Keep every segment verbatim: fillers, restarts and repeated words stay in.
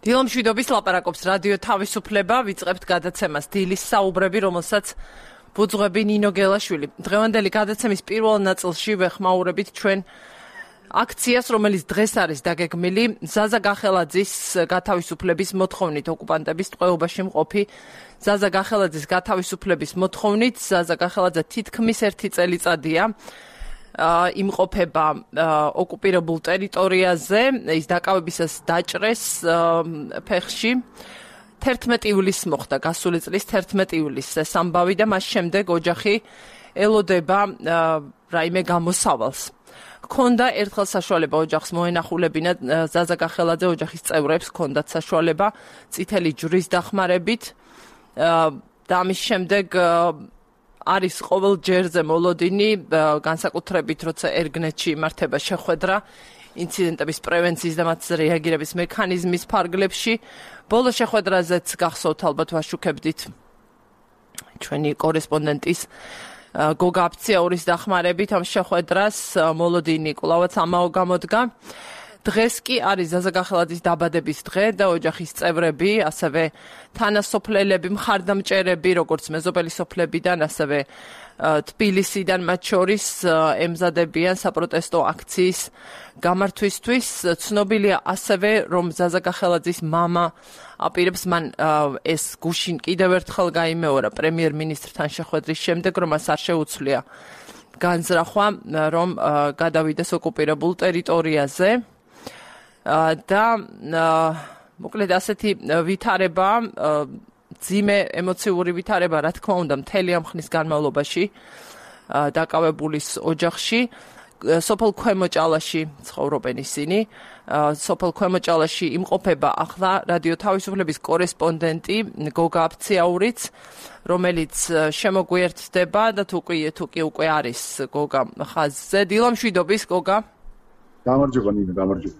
დილამშვიდობის ლაპარაკობს რადიო თავისუფლება, ვიწყებთ გადაცემას დილის საუბრები, რომელსაც ბუძღვები ნინო გელაშვილი. დღევანდელი გადაცემის პირველ ნაწილში ვეხმაურებით ჩვენ აქციას, რომელიც დღეს არის დაგეგმილი ზაზა გახელაძის გათავისუფლების მოთხოვნით, ოკუპანტების ტყვეობაში მყოფი ზაზა გახელაძის გათავისუფლების მოთხოვნით. ზაზა გახელაძე თითქმის ერთი წელიწადია იმყოფება ოკუპირებულ ტერიტორიაზე, ის დაკავებისას დაჭრეს ფეხში. თერთმეტი ივლისს მოხდა გასული წლის თერთმეტი ივლისს ეს ამბავი და მას შემდეგ ოჯახი ელოდება რაიმე გამოსავალს. ქონდა ერთხელ საშუალება ოჯახს მოენახულებინა ზაზა გახელაძე ოჯახის წევრებს ქონდათ საშუალება წითელი ჯვრის დახმარებით და ამის შემდეგ არის ყოველ ჯერზე მოლოდინი, განსაკუთრებით როცა ერგნეთში იმართება შეხვედრა ინციდენტების პრევენციის და მათზე რეაგირების მექანიზმის ფარგლებში. ბოლო შეხვედრაზეც გახსოვთ ალბათ ვაშუქებდით ჩვენი კორესპონდენტის გოგა აფციაურის დახმარებით ამ შეხვედრას. მოლოდინი კვლავაც ამაო გამოდგა. დღეს კი არის ზაზა გახელაძის დაბადების დღე და ოჯახის წევრები, ასევე თანასოფლელები, მხარდამჭერები, როგორც მეზობელი სოფლებიდან, ასევე თბილისიდან მათ შორის ემზადებიან საპროტესტო აქციის გამართვისთვის. ცნობილია ასევე, რომ ზაზა გახელაძის მამა აპირებს მან ეს გუშინ კიდევ ერთხელ გაიმეორა პრემიერ-მინისტრთან შეხვედრის შემდეგ, რომ მას არ შეუცვლია განზრახვა, რომ გადავიდეს ოკუპირებულ ტერიტორიაზე. და მოკლედ ასეთი ვითარება, ძიმე ემოციური ვითარება, რა თქმა უნდა, მთელი ამ ხნის განმავლობაში დაკავებულის ოჯახში. სოფელ ქვემოჭალაში ცხოვრობენ ისინი. სოფელ ქვემოჭალაში იმყოფება ახლა რადიო თავისუფლების კორესპონდენტი გოგა აფციაურიც, რომელიც შემოგვიერთდება და თუ კი უკვე არის გოგა ხაზზე. დილამშვიდობის გოგა. გამარჯობა ნინო, გამარჯობა.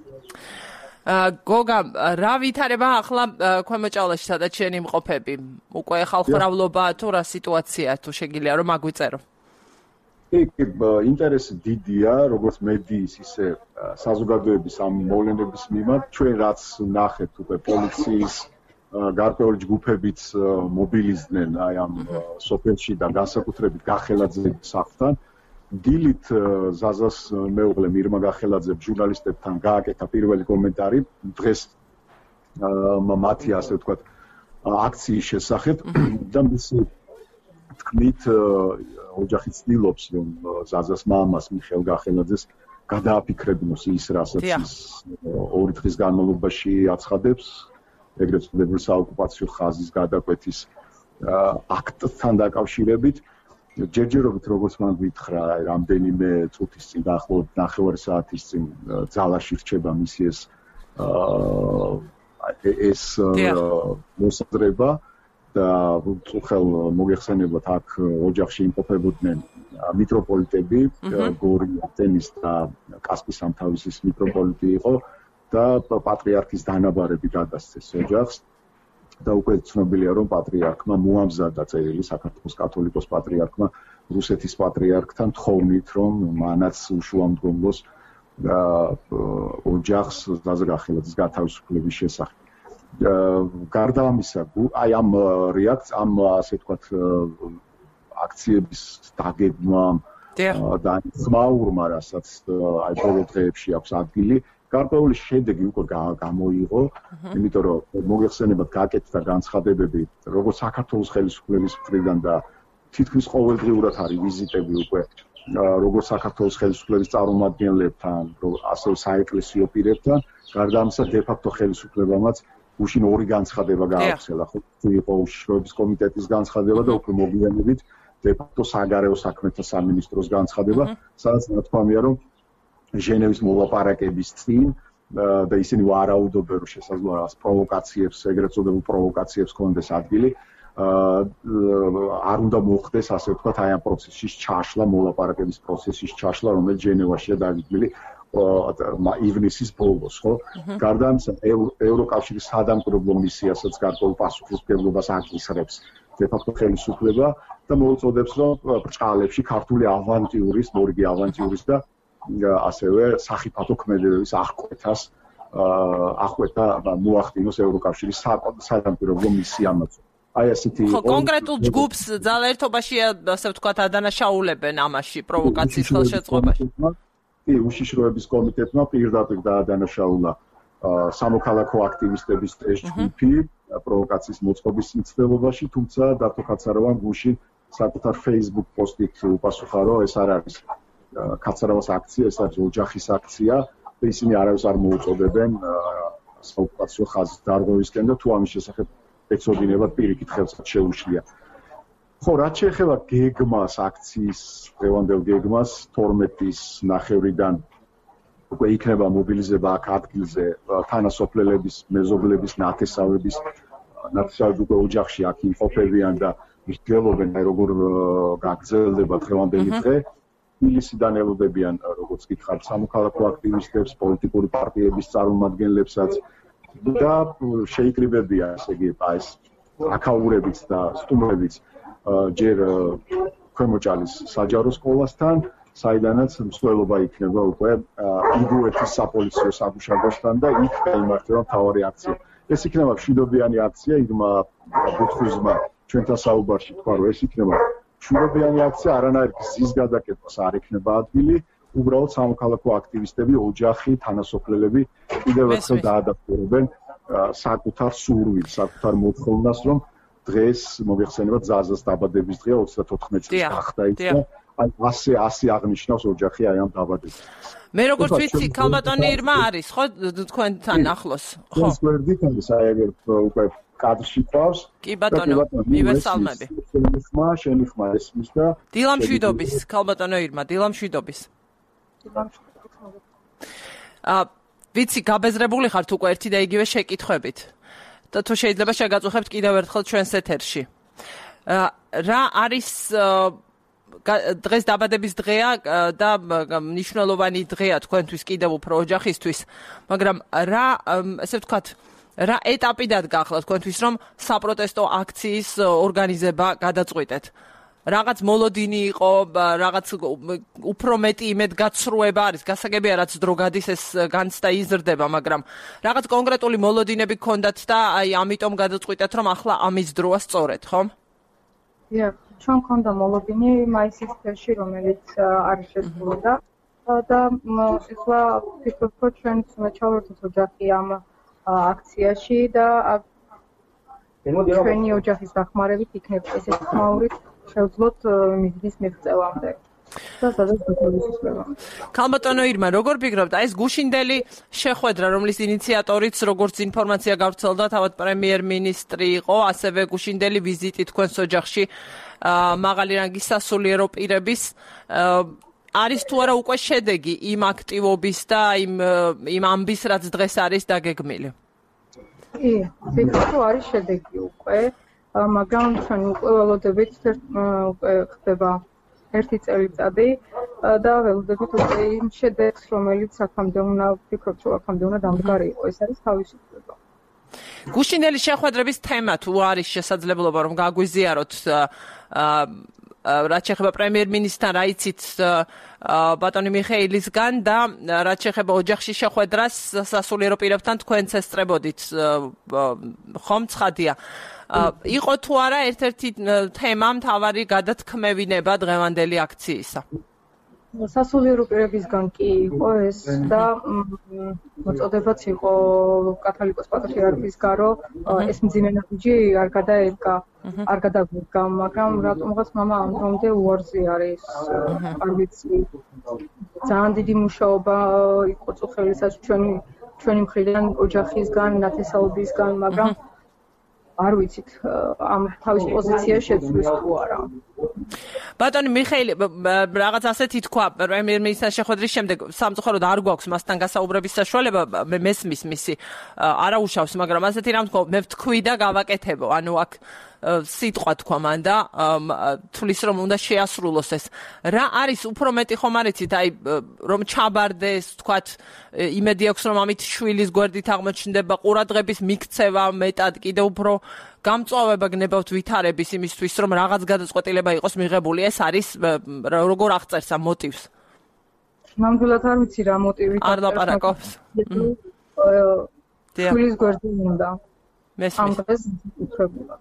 გოგა, რა ვითარება ახლა ქვემოჭალაში, სადაც შენ იმყოფები? უკვე ხალხმრავლობა თუ რა სიტუაცია, თუ შეგიძლია რომ აგვიწერო? კი, ინტერესი დიდია, როგორც მედიის, ისე საზოგადოების ამ მოვლენების მიმართ. ჩვენ რაც ნახეთ, უკვე პოლიციის გარკვეული ჯგუფებიც მობილიზდნენ აი ამ სოფელში და განსაკუთრებით გახელაძის სახლთან. დილით ზაზას მეუღლე მირმა გახელაძემ ჟურნალისტებთან გააკეთა პირველი კომენტარი დღეს მათი ასე ვთქვათ აქციის შესახებ და მისი თქმით ოჯახი ცდილობს რომ ზაზას მამას მიხეილ გახელაძეს გადააფიქრებინოს ის რასაც ის ორი დღის განმავლობაში აცხადებს ეგრეთ წოდებული საოკუპაციო ხაზის გადაკვეთის აქტთან დაკავშირებით. ჯერჯერობით როგორც მან გითხრა, რამდენიმე წუთის წინ დაახლოებით ნახევარი საათის წინ ძალაში რჩება მისი ეს ეს მოსაზრება და უხელ მოგეხსენებათ აქ ოჯახში იმყოფებოდნენ მიტროპოლიტები, გორი, ატენის და კასპის სამთავისის მიტროპოლიტი იყო და პატრიარქის დანაბარები გადასცეს ოჯახს. და უკვე ცნობილია რომ პატრიარქმა მოამზადა წერილი საქართველოს კათოლიკოს პატრიარქმა რუსეთის პატრიარქთან თხოვნით რომ მანაც უშუალმდგომლოს ოჯახს ზაზა გახელაძის გათავისუფლების შესახებ. გარდა ამისა, აი ამ რეაქცია, ამ ასე ვთქვათ აქციების დაგეგმვამ და ხმაურმა, რასაც აი ბოლო დღეებში აქვს ადგილი, გარკვეული შედეგი უკვე გამოიღო, იმიტომ რომ მოგეხსენებათ გაკეთდა განცხადებები როგორც საქართველოს ხელისუფლების მხრიდან და თითქმის ყოველდღიურად არის ვიზიტები უკვე როგორც საქართველოს ხელისუფლების წარმომადგენლებთან, ასევე საეკლესიო პირებთან. გარდა ამისა, დე-ფაქტო ხელისუფლებამაც გუშინ ორი განცხადება გააცხელა, ხო იყო უშიშროების კომიტეტის განცხადება და უკვე მოგვიანებით დე-ფაქტო საგარეო საქმეთა სამინისტროს განცხადება, სადაც ნათქვამია რომ ჟენევის მოლაპარაკების წინ და ისინი ვარაუდობენ რომ შესაძლოა პროვოკაციებს, ეგრეთ წოდებულ პროვოკაციებს კონდეს ადგილი, არ უნდა მოხდეს ასე ვთქვათ აი ამ პროცესის ჩაშლა, მოლაპარაკების პროცესის ჩაშლა, რომელიც ჟენევაშია დაგეგმილი ივნისის ბოლოს, ხო? გარდა ამისა, ევროკავშირის სადამკვირვებლო მისიასაც გარკვეულ პასუხისმგებლობას აკისრებს დე-ფაქტო ხელისუფლება და მოუწოდებს რომ ბრჭყალებში ქართული ავანტიურის, მორიგი ავანტიურის და ასევე სახიფათო ქმედებების აღკვეთას ახვეთა მოახდინოს ევროკავშირის საგამოძიებო მისიამაც. აი ასეთი ხო, კონკრეტულ ჯგუფს ძალაერთობაში, ასე ვთქვათ, ადანაშაულებენ ამაში პროვოკაციის ხელშეწყობაში. კი, უშიშროების კომიტეტმა პირდაპირ დაადანაშაულა სამოქალაქო აქტივისტების ეს ჯგუფი პროვოკაციის მოწყობის მცდელობაში, თუმცა დათო კაცარავამ გუშინ საკუთარ Facebook პოსტით უპასუხა, რომ ეს არ არის კაცარავას აქცია, ეს არის ოჯახის აქცია და ისინი არავის არ მოუწოდებენ საოკუპაციო ხაზის დარღვევისკენ და თუ ამის შესახებ ეცოდინებათ პირიქით ხელსაც შეუშლია. ხო, რაც შეეხება გეგმას, აქციის დღევანდელ გეგმას თორმეტის ნახევრიდან უკვე იქნება მობილიზება აქ ადგილზე თანასოფლელების, მეზობლების, ნათესავების, ნათესავები უკვე ოჯახში აქ იმყოფებიან და მისდელობენ, აი როგორ გაგრძელდება დღევანდელი დღე. თბილისიდან ელოდებიან, როგორც გითხარით, სამოქალაქო აქტივისტებს, პოლიტიკური პარტიების წარმომადგენლებსაც და შეიკრიბებიან, ესე იგი, ეს აკაურებიც და სტუმრებიც ჯერ ქვემოჭალის საჯარო სკოლასთან, საიდანაც მსვლელობა იქნება უკვე იგუეთის საპოლიციო საგუშაგოსთან და იქ გაიმართება მთავარი აქცია. ეს იქნება მშვიდობიანი აქცია, იგმა ბუთხუზმა ჩვენთან საუბარში თქვა, რომ ეს იქნება მშვიდობიანი აქცია, არანაირ გზის გადაკეთებას არ ექნება ადგილი, უბრალოდ სამოქალაქო აქტივისტები, ოჯახი, თანასოფლელები კიდევ ერთხელ დაადასტურებენ საკუთარ სურვილს, საკუთარ მოთხოვნას, რომ დღეს მოიხსენება ზაზას დაბადების დღეა ოცდათოთხმეტი წლის გახდა ის და აი ასე ასე აღნიშნავს ოჯახი აი ამ დაბადებას. მე როგორც ვიცი, ქალბატონი ირმა არის, ხო, თქვენთან ახლოს, ხო? ეს ვერდით არის, აი ეგ უკვე კადრში ყავს. კი ბატონო, მივესალმები. შენი ხმა, შენი ხმა ესმის და დილამშვიდობის, ქალბატონო ირმა, დილამშვიდობის. აა, ვიცი, გაბეზრებული ხართ უკვე ერთი და იგივე შეკითხვებით. და თუ შეიძლება შეგაწუხებთ კიდევ ერთხელ ჩვენს ეთერში. რა არის დღეს დაბადების დღეა და მნიშვნელოვანი დღეა თქვენთვის კიდევ უფრო ოჯახისთვის, მაგრამ რა, ესე ვთქვათ, რა ეტაპი დადგა თქვენთვის, რომ საპროტესტო აქციის ორგანიზება გადაწყვიტეთ? რაღაც მოლოდინი იყო, რაღაც უფრო მეტი იმედგაცრუება არის, გასაგებია რაც დრო გადის ეს განცდა იზრდება, მაგრამ რაღაც კონკრეტული მოლოდინები გქონდათ და აი ამიტომ გადაწყვიტეთ, რომ ახლა ამის დროა სწორედ, ხომ? დიახ, ჩვენ გქონდა მოლოდინი მაისის თვეში, რომელიც არის შეცვლოდა და ეხლა ვფიქრობ, რომ ჩვენ ჩავარდოთ ოჯახი ამ აქციაში და ჩვენი ოჯახის დახმარებით იქნება ესეთი ხმაურით შევძლოთ მიზნის მიღწევამდე. და სადაც გასულისწრება. ქალბატონო ირმა, როგორ ფიქრობთ, აი ეს გუშინდელი შეხვედრა, რომლის ინიციატორიც, როგორც ინფორმაცია გავრცელდა, თავად პრემიერ-მინისტრი იყო, ასევე გუშინდელი ვიზიტი თქვენს ოჯახში, მაღალი რანგის სასულიერო პირების, არის თუ არა უკვე შედეგი იმ აქტივობის და იმ იმ ამბის, რაც დღეს არის დაგეგმილი? კი, ვფიქრობ, რომ არის შედეგი უკვე. მაგრამ ჩვენ უკვე ველოდებით უკვე ხდება ერთი წელიწადი და ველოდებით უკვე იმ შედეგს, რომელიც აქამდე უნდა ვფიქრობ, რომ აქამდე უნდა დამდგარი იყო, ეს არის თავისუფლება. გუშინდელი შეხვედრების თემა თუ არის შესაძლებლობა, რომ გაგვიზიაროთ რაც შეეხება პრემიერ-მინისტრთან, რა იცით ბატონი მიხეილისგან და რაც შეეხება ოჯახში შეხვედრას სასულიერო პირებთან თქვენც ესწრებოდით, ხომ ცხადია? იყო თუ არა ერთ-ერთი თემა მთავარი გადათქმევინება დღევანდელი აქციისა? სასულიერო პირებისგან კი იყო ეს და მოწოდებაც იყო კათოლიკოს პატრიარქის გარო ეს მძიმე ნაბიჯი არ გადაერგა, არ გადაგვირგა, მაგრამ რატომღაც მამა ამ დრომდე უარზე არის, არ ვიცი. ძალიან დიდი მუშაობა იყო წუხელისაც ჩვენი ჩვენი მხრიდან, ოჯახისგან, ნათესაობისგან, მაგრამ არ ვიცით ამ თავის პოზიცია შეცვლის თუ არა. ბატონი მიხეილი, რაღაც ასეთი თქვა პრემიერ-მინისტრის შეხვედრის შემდეგ, სამწუხაროდ არ გვაქვს მასთან გასაუბრების საშუალება, მე მესმის მისი არაუშავს, მაგრამ ასეთი რამ თქვა, მე ვთქვი და გავაკეთებო, ანუ აქ სიტყვა თქვა მან და თulis რომ უნდა შეასრულოს ეს. რა არის უფრო მეტი ხომ არ იცით, აი რომ ჩაბარდეს, თქვათ, იმედი აქვს რომ ამით შვილის გვერდით აღმოჩნდება ყურადღების მიქცევა მეტად კიდევ უფრო გამწვავება გნებავთ ვითარების იმისთვის, რომ რაღაც გადაწყვეტილება იყოს მიღებული, ეს არის როგორ აღწერს ამ მოტივს? ნამდვილად არ ვიცი რა მოტივით არ ლაპარაკობს. შვილის გვერდზე უნდა. მესმის. ამ დღეს უფრებულად.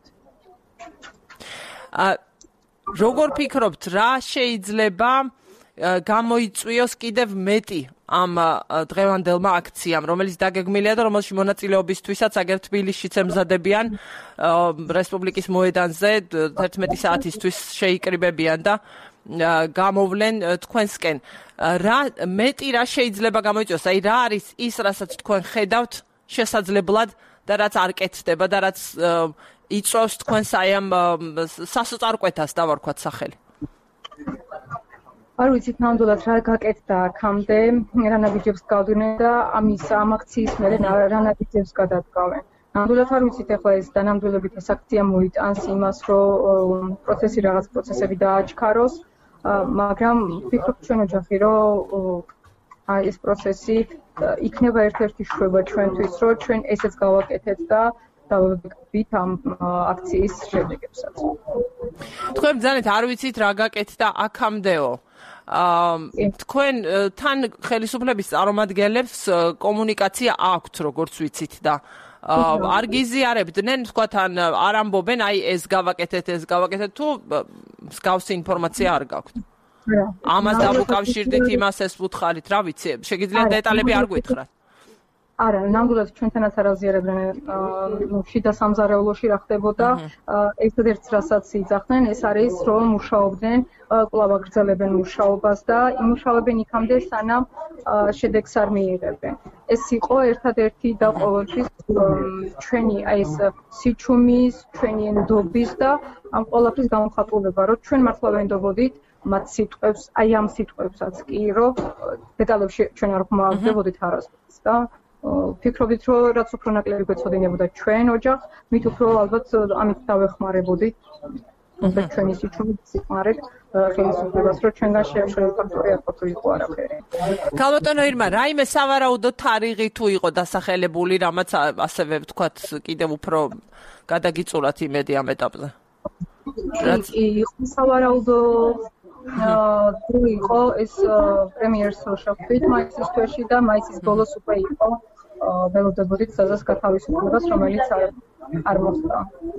ა როგორ ფიქრობთ, რა შეიძლება გამოიწვიოს კიდევ მეტი ამ დღევანდელმა აქციამ, რომელიც დაგეგმილია და რომელში მონაწილეობისთვისაც აგერ თბილისშიც ემზადებიან რესპუბლიკის მოედანზე თერთმეტი საათისთვის შეიკრიბებიან და გამოვლენ თქვენსკენ. რა მეტი რა შეიძლება გამოიწვიოს? აი რა არის ის, რასაც თქვენ ხედავთ შესაძლებლად და რაც არ კეთდება და რაც იწვევს თქვენს აი ამ სასოწარკვეთას დავარქვათ სახელი? არ ვიცით ნამდვილად რა გაკეთდა აქამდე, რა ნაბიჯებს გავდგნენ და ამის ამ აქციის მერე რა ნაბიჯებს გადადგავენ. ნამდვილად არ ვიცით ახლა ეს დანამდვილებით ეს აქცია მოიტანს იმას, რომ პროცესი რაღაც პროცესები დააჩქაროს, მაგრამ ვფიქრობ ჩვენ ოჯახი, რომ აი ეს პროცესი იქნება ერთ-ერთი შვება ჩვენთვის, რომ ჩვენ ესეც გავაკეთეთ და დავაგებით ამ აქციის შედეგებსაც. თქვენ ბრძანეთ არ ვიცით რა გაკეთდა აქამდეო. თქვენ თან ხელისუფლების წარმომადგენლებს კომუნიკაცია აქვთ, როგორც ვიცით და არ გიზიარებდნენ, თქვა თან არ ამბობენ, აი ეს გავაკეთეთ, ეს გავაკეთეთ, თუ მსგავსი ინფორმაცია არ გაქვთ. ამას დავუკავშირდით, იმას ეს ვუთხარით, რა ვიცი, შეგიძლიათ დეტალები არ გვითხრათ. არა, ნამდვილად ჩვენთანაც არ აზიარებდნენ შიდა სამზარეულოში რა ხდებოდა. ერთადერთს რასაც იძახდნენ, ეს არის, რომ მუშაობდნენ, კვლავ აგრძელებენ მუშაობას და იმუშავებენ იქამდე, სანამ შედეგს არ მიიღებენ. ეს იყო ერთადერთი და ყოველთვის ჩვენი აი ეს სიჩუმის, ჩვენი ნდობის და ამ ყველაფრის გამხატულება, რომ ჩვენ მართლა ვენდობოდით მათ სიტყვებს, აი ამ სიტყვებსაც კი, რომ დეტალებში ჩვენ არ გვმოაგდებოდით არასდროს და ფიქრობთ, რომ რაც უფრო ნაკლები გვეცოდინებოდა ჩვენ ოჯახს, მით უფრო ალბათ ამით დავეხმარებოდით. და ჩვენი სიჩუმით სიხმარეთ ხელისუფლებას, რომ ჩვენგან შეაშორება ფაქტორი არ ყოფილიყო არაფერი. ქალბატონო ირმა, რაიმე სავარაუდო თარიღი თუ იყო დასახელებული, რამაც ასევე ვთქვათ, კიდევ უფრო გადაგიწურათ იმედი ამ ეტაპზე? იყო სავარაუდო თუ იყო ეს პრემიერს შევხვდით მაისის თვეში და მაისის ბოლოს უკვე იყო ველოდებოდით საზას გათავისუფლებას, რომელიც არ მოხდა.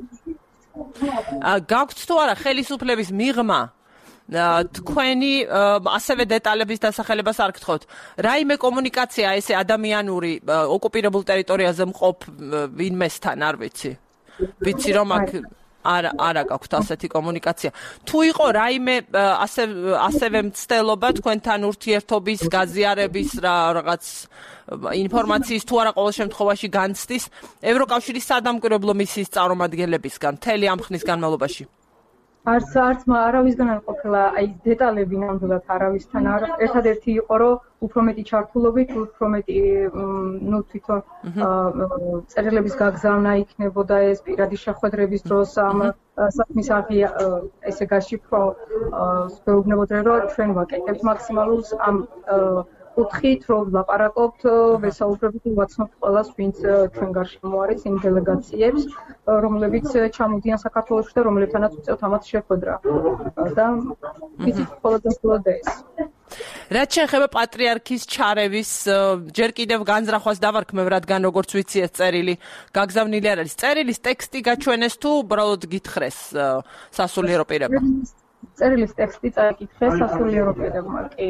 გაქვთ თუ არა ხელისუფლების მიღმა თქვენი ასევე დეტალების დასახელებას არ გთხოვთ. რაიმე კომუნიკაცია ესე ადამიანური ოკუპირებულ ტერიტორიაზე მყოფ ვინმესთან არ ვიცი. ვიცი რომ აქ არა არა გაქვთ ასეთი კომუნიკაცია. თუ იყო რაიმე ასე ასევე მცდელობა თქვენთან ურთიერთობის, გაზიარების რა რაღაც ინფორმაციის თუ არა ყოველ შემთხვევაში განცდის ევროკავშირის სადამკვირვებლო მისიის წარმომადგენლებისგან მთელი ამ ხნის განმავლობაში? არც არც არავისგან არ ყოფილა აი დეტალები ნამდვილად არავისთან არ. ერთადერთი იყო, რომ უფრო მეტი ჩართულობით, უფრო მეტი ნუ თვითონ წერილების გაგზავნა იქნებოდა ეს პირადი შეხვედრების დროს ამ საქმის აღია ესე გაშიფრო ვეუბნებოდნენ, რომ ჩვენ ვაკეთებთ მაქსიმალურს ამ კუთხით, რომ ვლაპარაკობთ, ვესაუბრებთ, ვაცნობთ ყველას, ვინც ჩვენ გარშემო არის იმ დელეგაციებს, რომლებიც ჩამოდიან საქართველოში და რომლებთანაც ვწევთ ამათ შეხვედრა. და ვიცით მხოლოდ ეს. რაც შეეხება პატრიარქის ჩარევის, ჯერ კიდევ განზრახვას დავარქმევ, რადგან როგორც ვიცი ეს წერილი გაგზავნილი არ არის. წერილის ტექსტი გაჩვენეს თუ უბრალოდ გითხრეს სასულიერო პირებმა? წერილის ტექსტი წაიკითხეს სასულიერო პირებმა, კი.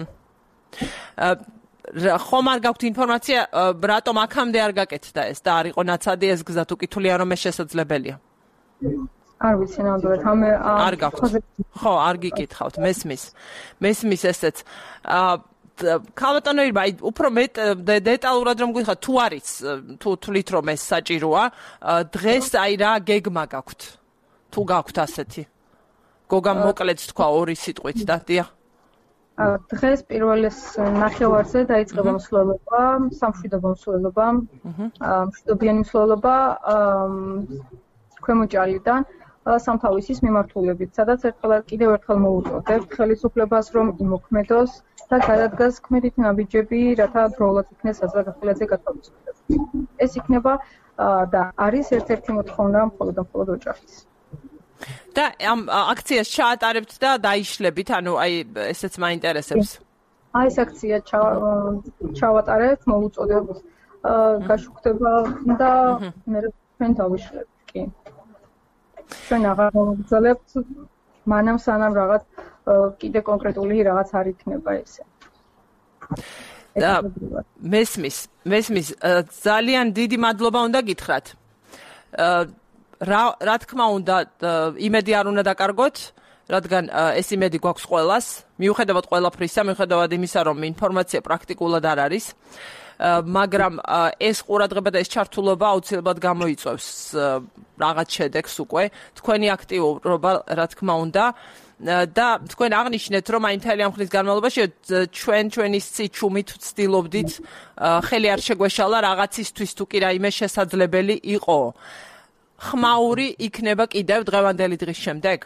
ხომ არ გაქვთ ინფორმაცია, რატომ აქამდე არ გაკეთდა ეს და არ იყო ნაცადი ეს გზა, თუ კითხულია რომ ეს შესაძლებელია? არ ვიცი ნამდვილად, ამე არ გაქვთ. ხო, არ გიკითხავთ, მესმის. მესმის ესეც. ქალბატონო ირმა, აი უფრო მეტ დეტალურად რომ გითხრათ, თუ არის, თუ თვლით რომ ეს საჭიროა, დღეს აი რა გეგმა გაქვთ? თუ გაქვთ ასეთი? გოგამ მოკლედ თქვა ორი სიტყვით და დიახ. დღეს პირველის ნახევარზე დაიწყება მსვლელობა, სამშვიდობო მსვლელობა, მშვიდობიანი მსვლელობა ქვემოჭალიდან სამთავისის მიმართულებით, სადაც ერთხელ კიდევ ერთხელ მოუწოდებთ ხელისუფლებას, რომ იმოქმედოს და გადადგას ქმედით ნაბიჯები, რათა ბროლად იქნეს საზღვარგარეთზე გათავისუფლება. ეს იქნება და არის ერთ-ერთი მოთხოვნა მხოლოდ და მხოლოდ ოჯახის. და ამ აქციას ჩაატარებთ და დაიშლებით, ანუ აი ესეც მაინტერესებს. აი ეს აქცია ჩავატარებთ, მოუწოდებთ გაშუქდება და მე ჩვენ დავიშლებთ კი. ჩვენ აღარ მოგძლებთ მანამ სანამ რაღაც კიდე კონკრეტული რაღაც არ იქნება ესე. და მესმის, მესმის ძალიან დიდი მადლობა უნდა გითხრათ. რა რა თქმა უნდა იმედი არ უნდა დაკარგოთ, რადგან ეს იმედი გვაქვს ყველას, მიუხედავად ყველაფრისა, მიუხედავად იმისა, რომ ინფორმაცია პრაქტიკულად არ არის, მაგრამ ეს ყურადღება და ეს ჩართულობა აუცილებლად გამოიწვევს რაღაც შედეგს უკვე, თქვენი აქტიურობა, რა თქმა უნდა, და თქვენ აღნიშნეთ, რომ აი მთელი ამ ხნის განმავლობაში ჩვენ ჩვენი სიჩუმით ვცდილობდით ხელი არ შეგვეშალა რაღაცისთვის თუ კი რაიმე შესაძლებელი იყო. ხმაური იქნება კიდევ დღევანდელი დღის შემდეგ?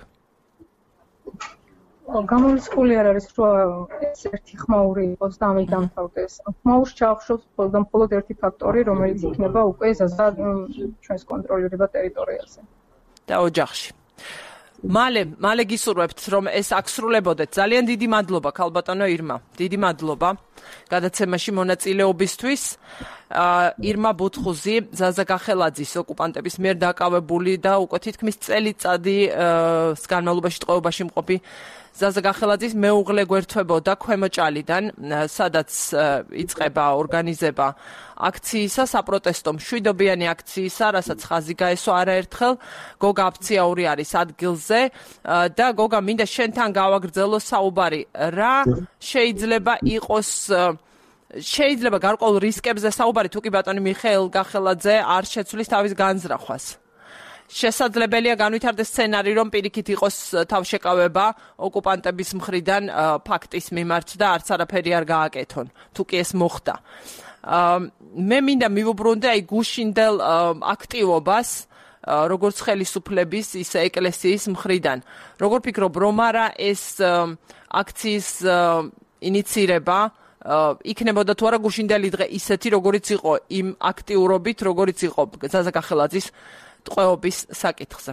გამორიცხული არ არის, რომ ეს ერთი ხმაური იყოს და ამით დამთავრდეს. ხმაურს ჩაახშობს მხოლოდ ერთი ფაქტორი, რომელიც იქნება უკვე ზაზა ჩვენს კონტროლირება ტერიტორიაზე. და ოჯახში. მალე, მალე გისურვებთ, რომ ეს აღსრულებოდეთ. ძალიან დიდი მადლობა, ქალბატონო ირმა. დიდი მადლობა გადაცემაში მონაწილეობისთვის. ირმა ბუთხუზი, ზაზა გახელაძის ოკუპანტების მიერ დაკავებული და უკვე თითქმის წელიწადის განმავლობაში ტყვეობაში მყოფი ზაზა გახელაძის მეუღლე გვერდთვებოდა ქვემო ჭალიდან, სადაც იწყება ორგანიზება აქციისა, საპროტესტო მშვიდობიანი აქციისა, რასაც ხაზი გაესვა არაერთხელ. გოგა აფციაური არის ადგილზე და გოგა მინდა შენთან გავაგრძელო საუბარი. რა შეიძლება იყოს შეიძლება გარკვეულ რისკებზე საუბარი თუ კი ბატონი მიხეილ გახელაძე არ შეცვლის თავის განზრახვას. შესაძლებელია განვითარდეს სცენარი, რომ პირიქით იყოს თავშეკავება ოკუპანტების მხრიდან ფაქტის მიმართ და არც არაფერი არ გააკეთონ, თუ კი ეს მოხდა. მე მინდა მივუბრუნდე აი გუშინდელ აქტივობას, როგორც ხელისუფლების, ისე ეკლესიის მხრიდან. როგორ ფიქრობ, რომ არა ეს აქციის ინიცირება იქნებოდა თუ არა გუშინდელი დღე ისეთი, როგორიც იყო იმ აქტიურობით, როგორიც იყო ზაზა გახელაძის ტყვეობის საკითხზე.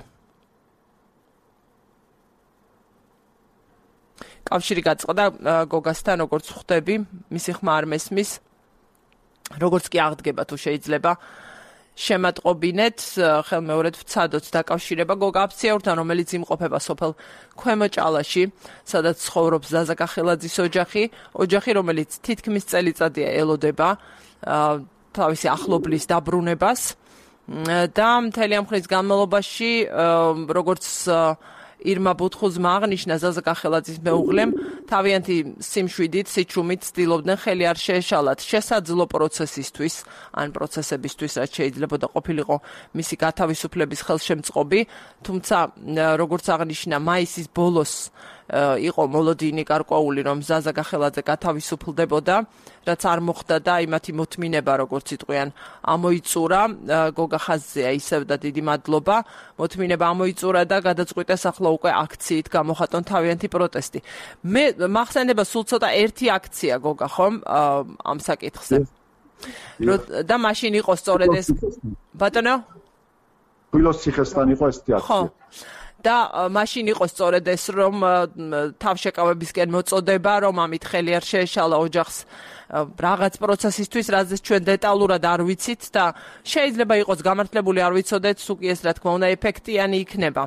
კავშირი გაწყდა გოგასთან, როგორც ხვდები, მისი ხმა არ მესმის. როგორც კი აღდგება თუ შეიძლება შემატყობინეთ, ხელმეორედ ვცადოთ დაკავშირება გოგა აფციაურთან, რომელიც იმყოფება სოფელ ქვემო ჭალაში, სადაც ცხოვრობს ზაზა გახელაძის ოჯახი, ოჯახი, რომელიც თითქმის წელიწადია ელოდება თავისი ახლობლის დაბრუნებას. და მთელი ამ ხნის განმავლობაში, როგორც ირმა ბუთხუზმა აღნიშნა ზაზა გახელაძის მეუღლემ, თავიანთი სიმშვიდით, სიჩუმით ცდილობდნენ ხელი არ შეეშალათ შესაძლო პროცესისთვის, ან პროცესებისთვის, რაც შეიძლება და ყოფილიყო მისი გათავისუფლების ხელშემწყობი, თუმცა როგორც აღნიშნა მაისის ბოლოს იყო მოლოდინი გარკვეული, რომ ზაზა გახელაძე გათავისუფლდებოდა, რაც არ მოხდა და იმათი მოთმინება, როგორც იტყვიან, ამოიწურა. გოგა ხაზზეა ისევ და დიდი მადლობა. მოთმინება ამოიწურა და გადაწყვიტეს ახლა უკვე აქციით გამოხატონ თავიანთი პროტესტი. მე მახსენდება სულ ცოტა ერთი აქცია გოგა ხომ ამ საკითხზე. და მაშინ იყო სწორედ ეს ბატონო? ბილოს ციხესთან იყო ეს აქცია. და მაშინ იყო სწორედ ეს, რომ თავშეკავებისკენ მოწოდება, რომ ამით ხელი არ შეეშალა ოჯახს რაღაც პროცესისთვის, რაზეც ჩვენ დეტალურად არ ვიცით და შეიძლება იყოს გამართლებული, არ ვიცოდეთ, სუკი ეს რა თქმა უნდა ეფექტიანი იქნება.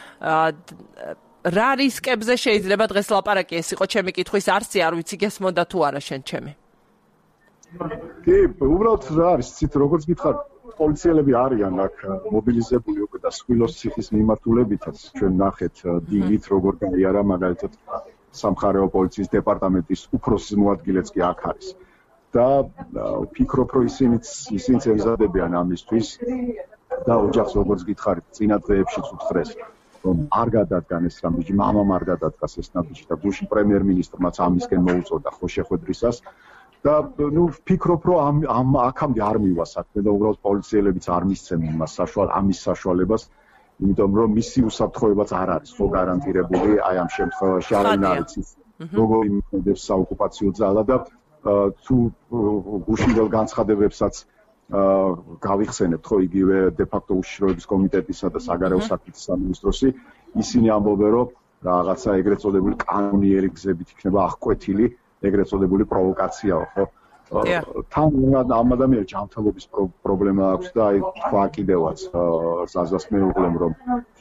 რა რისკებზე შეიძლება დღეს ლაპარაკი ეს იყო ჩემი კითხვის არსი, არ ვიცი გესმოდა თუ არა შენ ჩემი. კი, უბრალოდ რა არის, ცით როგორც გითხარ, პოლიციელები არიან აქ მობილიზებული უკვე და სკვილოს ციხის მიმართულებითაც ჩვენ ნახეთ დილით როგორ გაიარა მაგალითად სამხარეო პოლიციის დეპარტამენტის უფროსის მოადგილეც კი აქ არის. და ფიქრობ, რომ ისინიც ისინიც ემზადებიან ამისთვის და ოჯახს როგორც გითხარით, წინა დღეებშიც უთხრეს, რომ არ გადადგან ეს ნაბიჯი, მამამ არ გადადგას ეს ნაბიჯი და გუშინ პრემიერ-მინისტრმაც ამისკენ მოუწოდა ხო შეხვედრისას. და ნუ ვფიქრობ, რომ ამ ამ აქამდე არ მივა საქმე და უბრალოდ პოლიციელებიც არ მისცემენ იმას საშუალ ამის საშუალებას, იმიტომ რომ მისი უსაფრთხოებაც არ არის ხო გარანტირებული აი ამ შემთხვევაში არავინ არ იცის როგორ იმოქმედებს საოკუპაციო ძალა და თუ გუშინდელ განცხადებებსაც გავიხსენებთ ხო იგივე დე-ფაქტო უშიშროების კომიტეტისა და საგარეო საქმეთა სამინისტროსი, ისინი ამბობენ, რომ რაღაცა ეგრეთ წოდებული კანონიერი გზებით იქნება აღკვეთილი ეგრეთ წოდებული პროვოკაციაო, ხო? თან ამ ადამიანს ჯანმრთელობის პრობლემა აქვს და აი თქვა კიდევაც ზაზას მეუღლემ რომ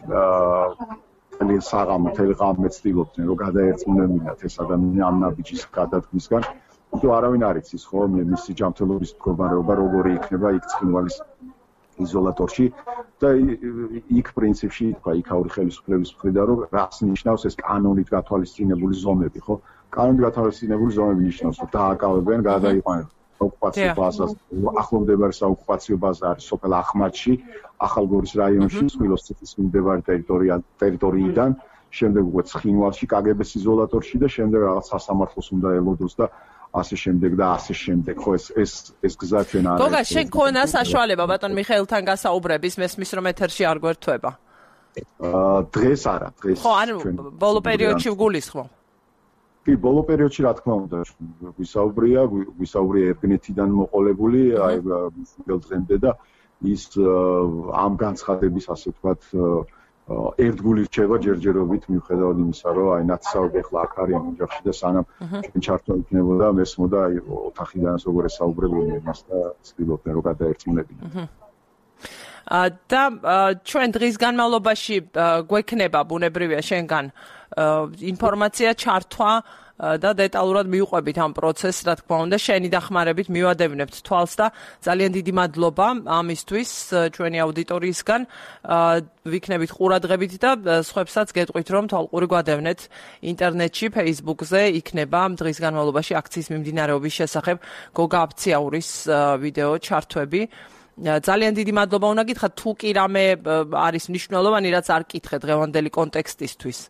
ძალიან საღამო თელეღამე ცდილობდნენ რომ გადაერწმუნებინათ ეს ადამიანი ამ ნაბიჯის გადადგმისგან. თუ არავინ არ იცის ხო მისი ჯანმრთელობის მდგომარეობა როგორი იქნება იქ ცხინვალის იზოლატორში და იქ პრინციპში თქვა იქაური ხელისუფლების მხრიდან რომ რას ნიშნავს ეს კანონით გათვალისწინებული ზომები ხო კანონით გათვალისწინებული ზომები ნიშნავს რომ დააკავებენ გადაიყვანებენ ოკუპაციო ბაზას ახლომდებარე საოკუპაციო ბაზა არის სოფელ ახმათში ახალგორის რაიონში სხვილოს ციხის მიმდებარე ტერიტორია ტერიტორიიდან შემდეგ უკვე ცხინვალში კაგებეს იზოლატორში და შემდეგ რაღაც სასამართლოს უნდა ელოდოს და ასე შემდეგ და ასე შემდეგ ხო ეს ეს ეს გზა ჩვენ არ გოგა შენ ქონა საშუალება ბატონ მიხეილთან გასაუბრების მესმის რომ ეთერში არ გვერდთვება აა დღეს არა დღეს ხო ანუ ბოლო პერიოდში ვგულისხმობ კი ბოლო პერიოდში რა თქმა უნდა გვისაუბრია გვისაუბრია ერთგენეთიდან მოყოლებული აი ბელდრენდე და ის ამ განცხადების ასე ვთქვათ ერთგული რჩება ჯერჯერობით მიუხედავად იმისა რომ აი ნაცსაუბი ახლა აქ არის ოჯახში და სანამ ჩვენ ჩართვა იქნებოდა მესმოდა აი ოთახიდანაც როგორ ესაუბრებოდნენ იმას და ცდილობდნენ რომ გადაერწმუნებინათ და ჩვენ დღის განმავლობაში გვექნება ბუნებრივია შენგან ინფორმაცია ჩართვა და დეტალურად მიუყვებით ამ პროცესს, რა თქმა უნდა, შენი დახმარებით მივადევნებთ თვალს და ძალიან დიდი მადლობა ამისთვის ჩვენი აუდიტორიისგან. ვიქნებით ყურადღებით და სხვებსაც გეტყვით, რომ თვალყური გვადევნეთ ინტერნეტში, Facebook-ზე იქნება დღის განმავლობაში აქციის მიმდინარეობის შესახებ გოგა აფციაურის ვიდეო ჩართვები. ძალიან დიდი მადლობა უნდა გითხრათ, თუ კი რამე არის მნიშვნელოვანი, რაც არ კითხე დღევანდელი კონტექსტისთვის.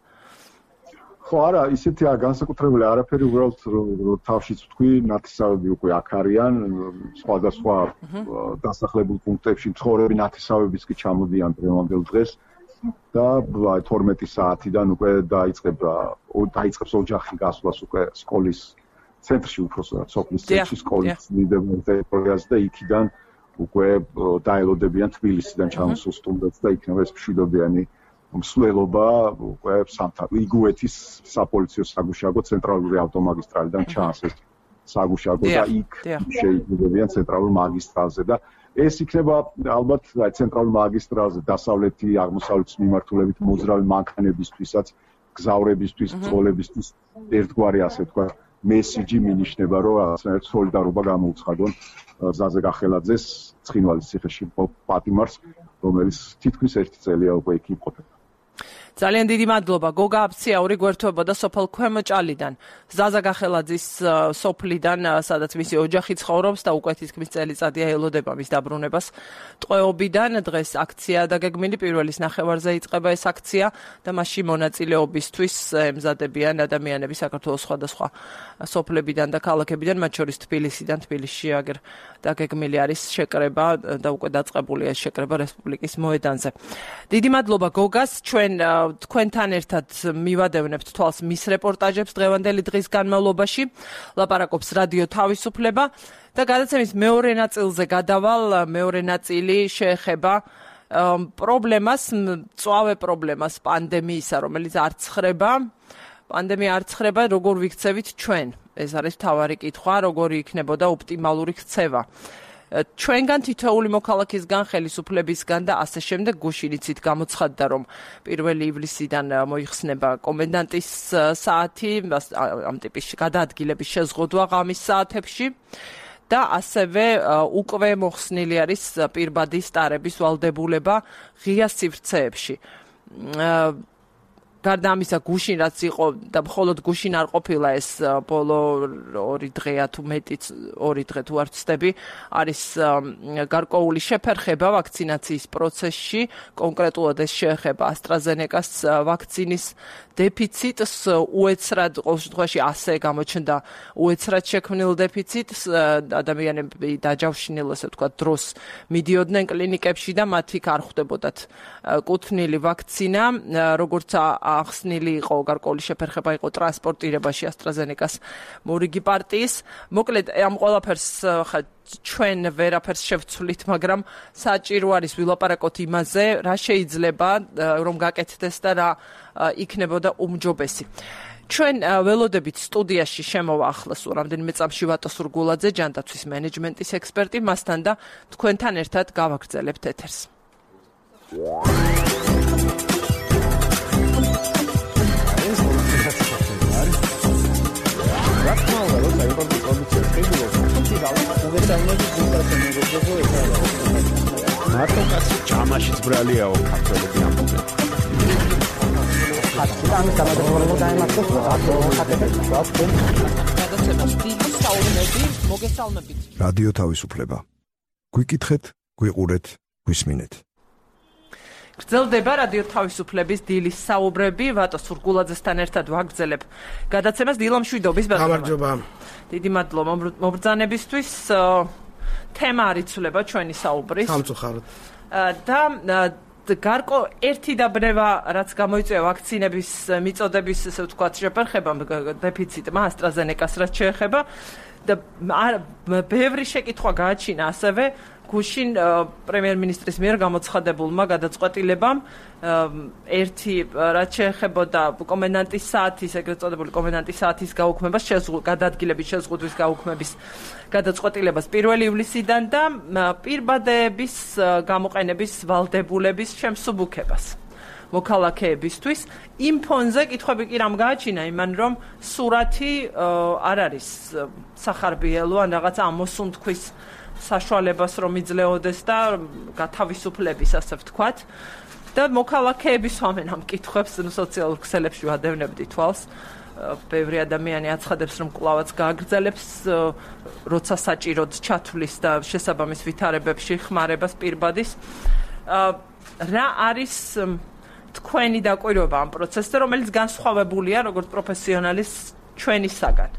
ხო არა, ისეთი არ განსაკუთრებული არაფერი, უბრალოდ თავშიც ვთქვი, ნათესავები უკვე აქ არიან, სხვადასხვა დასახლებულ პუნქტებში მცხოვრები ნათესავებიც კი ჩამოდიან დღევანდელ დღეს და თორმეტი საათიდან უკვე დაიწყება დაიწყებს ოჯახი გასვლას უკვე სკოლის ცენტრში უბრალოდ სოფლის ცენტრში სკოლის მიმდებარე ტერიტორიაზე და იქიდან უკვე დაელოდებიან თბილისიდან ჩამოსულ სტუდენტს და იქნება ეს მშვიდობიანი მსვლელობა უკვე იგუეთის საპოლიციო საგუშაგო ცენტრალური ავტომაგისტრალიდან ჩანს ეს საგუშაგო და იქ შეიქმნებიან ცენტრალურ მაგისტრალზე და ეს იქნება ალბათ ცენტრალურ მაგისტრალზე დასავლეთი აღმოსავლეთის მიმართულებით მოძრავი მანქანებისთვისაც გზავრებისთვის ცხოველებისთვის ერთგვარი ასე თქვა მესიჯი მინიშნება რომ რაღაცნაირად სოლიდარობა გამოუცხადონ ზაზე გახელაძეს ცხინვალის ციხეში პატიმარს რომელიც თითქმის ერთი წელია უკვე იქ იმყოფება. ძალიან დიდი მადლობა გოგა აფციაური გვერდთვებოდა სოფელ ქვემოჭალიდან ზაზა გახელაძის სოფლიდან სადაც მისი ოჯახი ცხოვრობს და უკვე თითქმის წელიწადია ელოდება მის დაბრუნებას ტყვეობიდან დღეს აქცია დაგეგმილი პირველის ნახევარზე იწყება ეს აქცია და მასში მონაწილეობისთვის ემზადებიან ადამიანები საქართველოს სხვადასხვა სოფლებიდან და ქალაქებიდან მათ შორის თბილისიდან თბილისში აგერ დაგეგმილი არის შეკრება და უკვე დაწყებულია ეს შეკრება რესპუბლიკის მოედანზე. დიდი მადლობა გოგას ჩვენ თქვენთან ერთად მივადევნებთ თვალს მის რეპორტაჟებს დღევანდელი დღის განმავლობაში ლაპარაკობს რადიო თავისუფლება და გადაცემის მეორე ნაწილზე გადავალ მეორე ნაწილი შეეხება პრობლემას მწვავე პრობლემას პანდემიისა რომელიც არ ცხრება პანდემია არ ცხრება როგორ ვიქცევით ჩვენ ეს არის მთავარი კითხვა როგორი იქნებოდა ოპტიმალური ქცევა ჩვენგან თითოეული მოქალაქისგან ხელისუფლებისგან და ასე შემდეგ გუშინიცით გამოცხადდა რომ პირველი ივლისიდან მოიხსნება კომენდანტის საათი ამ ტიპის გადაადგილების შეზღუდვა ღამის საათებში და ასევე უკვე მოხსნილი არის პირბადი სტარების ვალდებულება ღია სივრცეებში გარდა ამისა გუშინ რაც იყო და მხოლოდ გუშინ არ ყოფილა ეს ბოლო ორი დღეა თუ მეტიც ორი დღე თუ არ ვცდები არის გარკვეული შეფერხება ვაქცინაციის პროცესში კონკრეტულად ეს შეეხება AstraZeneca-ს ვაქცინის დეფიციტს უეცრად ყოველ შემთხვევაში ასე გამოჩნდა უეცრად შექმნილ დეფიციტს ადამიანები დაჯავშნილ ასე ვთქვათ დროს მიდიოდნენ კლინიკებში და მათ იქ არ ხვდებოდათ კუთვნილი ვაქცინა როგორც ახსნილი იყო გარკვეული შეფერხება იყო ტრანსპორტირებაში AstraZeneca-ს მორიგი პარტიის მოკლედ ამ ყველაფერს ხა ჩვენ ვერაფერს შევცვლით მაგრამ საჭირო არის ვილაპარაკოთ იმაზე რა შეიძლება რომ გაკეთდეს და რა იქნებოდა უმჯობესი ჩვენ ველოდებით სტუდიაში შემოვა ახლა სულ რამდენიმე წამში ვატო სურგულაძე, ჯანდაცვის მენეჯმენტის ექსპერტი, მასთან და თქვენთან ერთად გავაგრძელებთ ეთერს. მარტო კაცი ჯამაშიც ბრალიაო ქართველები ამბობენ. რადიო თავისუფლება. გვიკითხეთ, გვიყურეთ, გვისმინეთ. გრძელდება რადიო თავისუფლების დილის საუბრები, ვატო სურგულაძესთან ერთად ვაგრძელებ გადაცემას. დილა მშვიდობის გამარჯობა. დიდი მადლობა მომბრძანებისთვის. თემა არიცვლება ჩვენი საუბრის. სამწუხაროდ. და გარკვეულ ერთი დაბნევა, რაც გამოიწვია ვაქცინების მიწოდების, ესე ვთქვათ, შეფერხება დეფიციტმა AstraZeneca-ს რაც შეეხება და ბევრი შეკითხვა გააჩინა ასევე გუშინ პრემიერ-მინისტრის მიერ გამოცხადებულმა გადაწყვეტილებამ. ერთი რაც შეეხებოდა კომენდანტის საათის, ეგრეთ წოდებული კომენდანტის საათის გაუქმებას, გადაადგილების შეზღუდვის გაუქმების გადაწყვეტილებას პირველი ივლისიდან და პირბადეების გამოყენების ვალდებულების შემსუბუქებას მოქალაქეებისთვის. იმ ფონზე კითხვები კი რამ გააჩინა, იმან რომ სურათი არ არის სახარბიელო ან რაღაცა ამოსუნთქვის საშუალებას რომ იძლეოდეს და გათავისუფლების, ასე ვთქვათ. და მოქალაქეების ვამენ ამ კითხვებს სოციალურ ქსელებში ვადევნებდი თვალს. ბევრი ადამიანი აცხადებს, რომ კვლავაც გააგრძელებს, როცა საჭიროდ ჩათვლის და შესაბამის ვითარებებში ხმარებას პირბადის. რა არის თქვენი დაკვირვება ამ პროცესზე, რომელიც განსხვავებულია როგორც პროფესიონალის ჩვენისაგან?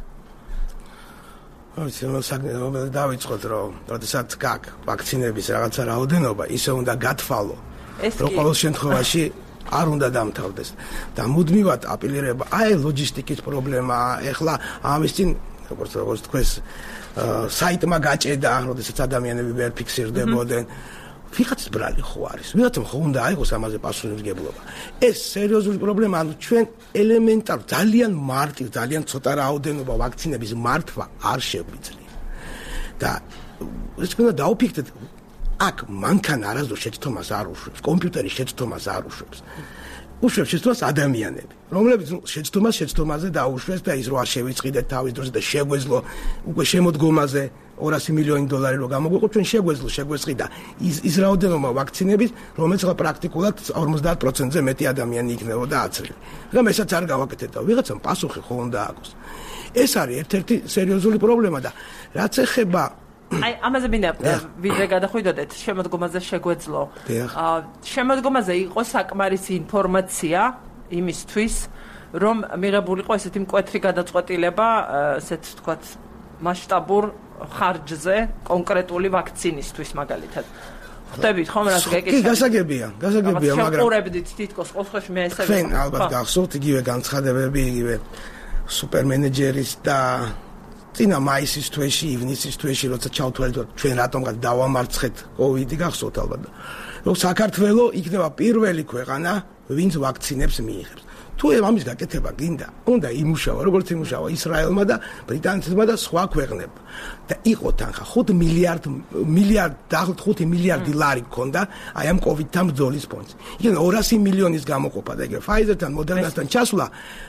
რომ დავიწყოთ, რომ როდესაც გაქვს ვაქცინების რაღაცა რაოდენობა, ისე უნდა გათვალო, რომ ყოველ შემთხვევაში არ უნდა დამთავრდეს. და მუდმივად აპელირება, აი ლოჯისტიკის პრობლემა, ეხლა ამის წინ, როგორც როგორც თქვენს საიტმა გაჭედა, როდესაც ადამიანები ვერ ფიქსირდებოდნენ. ვიღაცის ბრალი ხო არის? ვიღაცამ ხო უნდა აიღოს ამაზე პასუხისმგებლობა. ეს სერიოზული პრობლემა, ანუ ჩვენ ელემენტარ ძალიან მარტივ, ძალიან ცოტა რაოდენობა ვაქცინების მართვა არ შეგვიძლია. და ეს უნდა დაუფიქრდეთ, აქ მანქანა არასდროს შეცდომას არ უშვებს, კომპიუტერი შეცდომას არ უშვებს. უშვებს შეცდომას ადამიანები, რომლებიც შეცდომას შეცდომაზე დაუშვეს და ის რო არ შევიწყიდეთ თავის დროზე და შეგვეძლო უკვე შემოდგომაზე ორასი მილიონი დოლარი რო გამოგვიყო, ჩვენ შეგვეძლო შეგვეწყიდა ის ის რაოდენობა ვაქცინების, რომელიც ხა პრაქტიკულად ორმოცდაათ პროცენტზე მეტი ადამიანი იქნებოდა აცრილი. მაგრამ ესაც არ გავაკეთეთ და ვიღაცამ პასუხი ხო უნდა აქვს. ეს არის ერთ-ერთი სერიოზული პრობლემა და რაც ეხება აი ამაზე მინდა ვიდრე გადახვიდოდეთ შემოდგომაზე შეგვეძლო. შემოდგომაზე იყო საკმარისი ინფორმაცია იმისთვის, რომ მიღებულიყო ესეთი მკვეთრი გადაწყვეტილება, ესეთ ვთქვათ, მასშტაბურ ხარჯზე კონკრეტული ვაქცინისთვის მაგალითად. ხვდებით ხომ რას გეკითხებით? კი, გასაგებია, გასაგებია, მაგრამ შეყურებდით თითქოს ყოველ შემთხვევაში მე ესე ვთქვენ, ალბათ გახსოვთ იგივე განცხადებები, იგივე სუპერმენეჯერის და წინა მაისის თვეში, ივნისის თვეში, როცა ჩავთვალეთ, ჩვენ რატომღაც დავამარცხეთ კოვიდი, გახსოვთ ალბათ. რომ საქართველო იქნება პირველი ქვეყანა, ვინც ვაქცინებს მიიღებს. თუ ამის გაკეთება გინდა, უნდა იმუშავა, როგორც იმუშავა ისრაელმა და ბრიტანეთმა და სხვა ქვეყნებმა. და იყო თანხა ხუთი მილიარდ მილიარდ დაახლოებით ხუთი მილიარდი ლარი ქონდა აი ამ კოვიდთან ბრძოლის ფონდს. იქნებ ორასი მილიონის გამოყოფა და ეგრე ფაიზერთან, მოდერნასთან ჩასვლა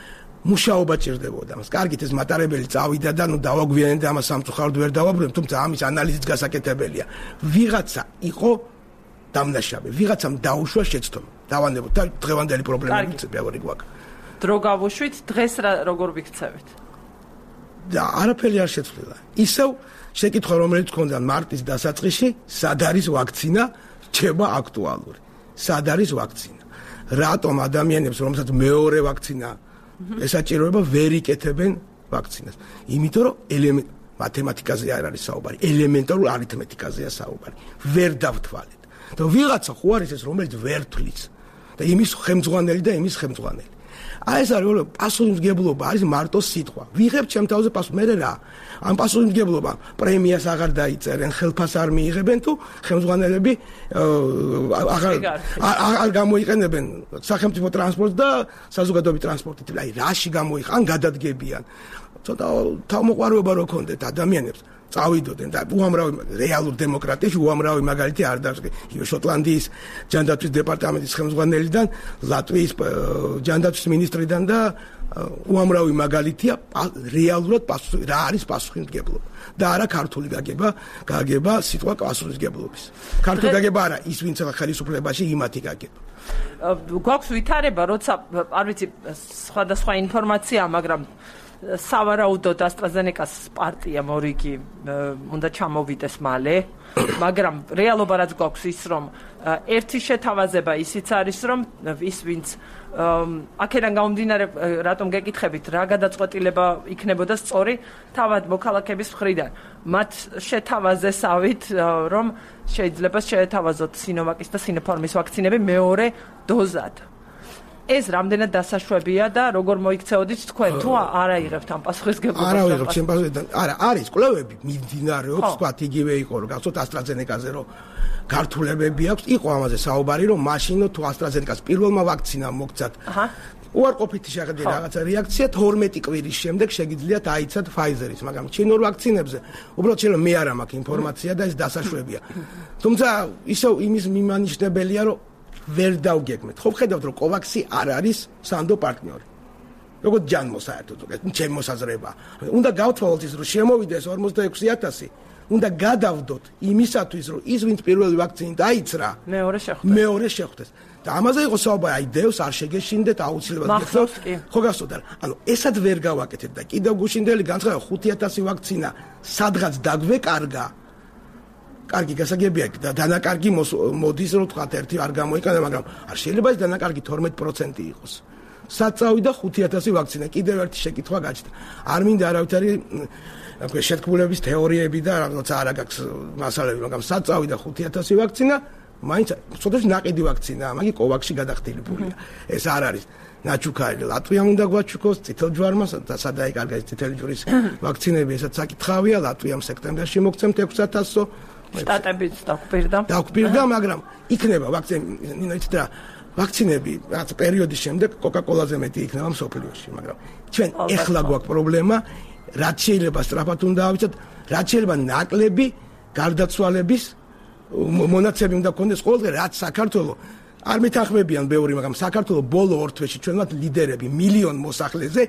მუშაობა ჭირდებოდა. მას კარგით ეს მატარებელი წავიდა და ნუ დავაგვიანეთ და ამას სამწუხაროდ ვერ დავაბრუნებ, თუმცა ამის ანალიზიც გასაკეთებელია. ვიღაცა იყო დამნაშავე, ვიღაცამ დაუშვა შეცდომა. დავანებოთ და დღევანდელი პრობლემები ბევრი გვაქვს. დრო გავუშვით, დღეს როგორ ვიქცევით? და არაფერი არ შეცვლილა. ისევ შეკითხვა რომელიც გქონდა მარტის დასაწყისში, სად არის ვაქცინა, რჩება აქტუალური. სად არის ვაქცინა? რატომ ადამიანებს, რომელსაც მეორე ვაქცინა ესაჭიროება, ვერ იკეთებენ ვაქცინას? იმიტომ რომ ელემენტ მათემატიკაზე არ არის საუბარი, ელემენტარულ არითმეტიკაზეა საუბარი. ვერ დავთვალეთ. და ვიღაცა ხო არის ეს, რომელიც ვერ თვლის. და იმის ხელმძღვანელი და იმის ხელმძღვანელი. აი ეს არის პასუხისმგებლობა, არის მარტო სიტყვა. ვიღებ ჩემ თავზე პასუხს, მე რა. ამ პასუხისმგებლობა პრემიას აღარ დაიწერენ, ხელფასს არ მიიღებენ თუ ხელმძღვანელები აღარ აღარ გამოიყენებენ სახელმწიფო ტრანსპორტს და საზოგადოებრივ ტრანსპორტით. აი რაში გამოიყან, გადადგებიან. ცოტა თავმოყარება რო ქონდეთ ადამიანებს. წავიდოდნენ და უამრავი რეალურ დემოკრატიაში უამრავი მაგალითი არ დარჩა. შოტლანდიის ჯანდაცვის დეპარტამენტის ხელმძღვანელიდან, ლატვიის ჯანდაცვის მინისტრიდან და უამრავი მაგალითია რეალურად პასუხი რა არის პასუხისმგებლობა და არა ქართული გაგება, გაგება სიტყვა პასუხისმგებლობის. ქართული გაგება არა ის ვინც ხელისუფლებაში იმათი გაგება. გვაქვს ვითარება, როცა არ ვიცი სხვადასხვა ინფორმაცია, მაგრამ სავარაუდოდ AstraZeneca-ს პარტია მორიგი უნდა ჩამოვიდეს მალე, მაგრამ რეალობა რაც გვაქვს ის რომ ერთი შეთავაზება ისიც არის რომ ის ვინც აქედან გამომდინარე რატომ გეკითხებით რა გადაწყვეტილება იქნებოდა სწორი თავად მოქალაქეების მხრიდან მათ შეთავაზესავით რომ შეიძლება შეეთავაზოთ Sinovac-ის და Sinopharm-ის ვაქცინები მეორე დოზად. ეს რამდენად დასაშვებია და როგორ მოიქცეოდით თქვენ თუ არ აიღებთ ამ პასუხისმგებლობას? არ აიღებთ ჩემ პასუხისგებლობას. არა, არის კვლევები მიმდინარეობს, თქვათ იგივე იყო რომ გახსოვთ AstraZeneca-ზე რომ გართულებები აქვს, იყო ამაზე საუბარი რომ მაშინო თუ AstraZeneca-ს პირველმა ვაქცინამ მოგცათ. აჰა. უარყოფითი შეხედე რაღაცა რეაქცია თორმეტი კვირის შემდეგ შეგიძლიათ აიცათ Pfizer-ის, მაგრამ ჩინურ ვაქცინებზე უბრალოდ შეიძლება მე არა მაქვს ინფორმაცია და ეს დასაშვებია. თუმცა ისევ იმის მიმანიშნებელია რომ ვერ დავგეგმეთ. ხო ხედავთ რომ კოვაქსი არ არის სანდო პარტნიორი. როგორც ჯანმო საერთოდ ჩემ მოსაზრება. უნდა გავთვალოთ ის რომ შემოვიდეს ორმოცდაექვსი ათასი, უნდა გადავდოთ იმისათვის რომ ის ვინც პირველი ვაქცინით დაიცრა, მეორე შეხვდეს. მეორე შეხვდეს. და ამაზე იყო საუბარი, აი დევს არ შეგეშინდეთ აუცილებლად გიხსოვთ. ხო გასწორდა. ანუ ესად ვერ გავაკეთეთ და კიდევ გუშინდელი განცხადება ხუთი ათასი ვაქცინა სადღაც დაგვეკარგა. კარგი გასაგებია და დანაკარგი მოდის რომ თქვა ერთი არ გამოიყენა, მაგრამ არ შეიძლება ეს დანაკარგი თორმეტი პროცენტი იყოს. საწავი და ხუთი ათასი ვაქცინა. კიდევ ერთი შეკითხვა გაჩნდა. არ მინდა არავითარი შეთქმულების თეორიები და რაღაცა არა გაქვს მასალები, მაგრამ საწავი და ხუთი ათასი ვაქცინა მაინც ცოტათი ნაყიდი ვაქცინაა, მაგი კოვაქსი გადახდილებულია. ეს არ არის ნაჩუქარი. ლატვიამ უნდა გვაჩუქოს წითელჯვარმა და სადაიკარგა ეს წითელი ჯვრის ვაქცინები, ესაც საკითხავია. ლატვიამ სექტემბერში მოგცემთ ექვსი ათასო. შტატებიც დაგვპირდა. დაგვპირდა, მაგრამ იქნება ვაქცინები, ნინო იცით რა, ვაქცინები რაც პერიოდის შემდეგ კოკა-კოლაზე მეტი იქნება მსოფლიოში, მაგრამ ჩვენ ეხლა გვაქვს პრობლემა, რაც შეიძლება სწრაფად უნდა ავიცოთ, რაც შეიძლება ნაკლები გარდაცვალების მონაცემები უნდა გქონდეს ყოველდღე, რაც საქართველოს არ მეთანხმებიან ბევრი, მაგრამ საქართველოს ბოლო ორ თვეში ჩვენ ვართ ლიდერები მილიონ მოსახლეზე.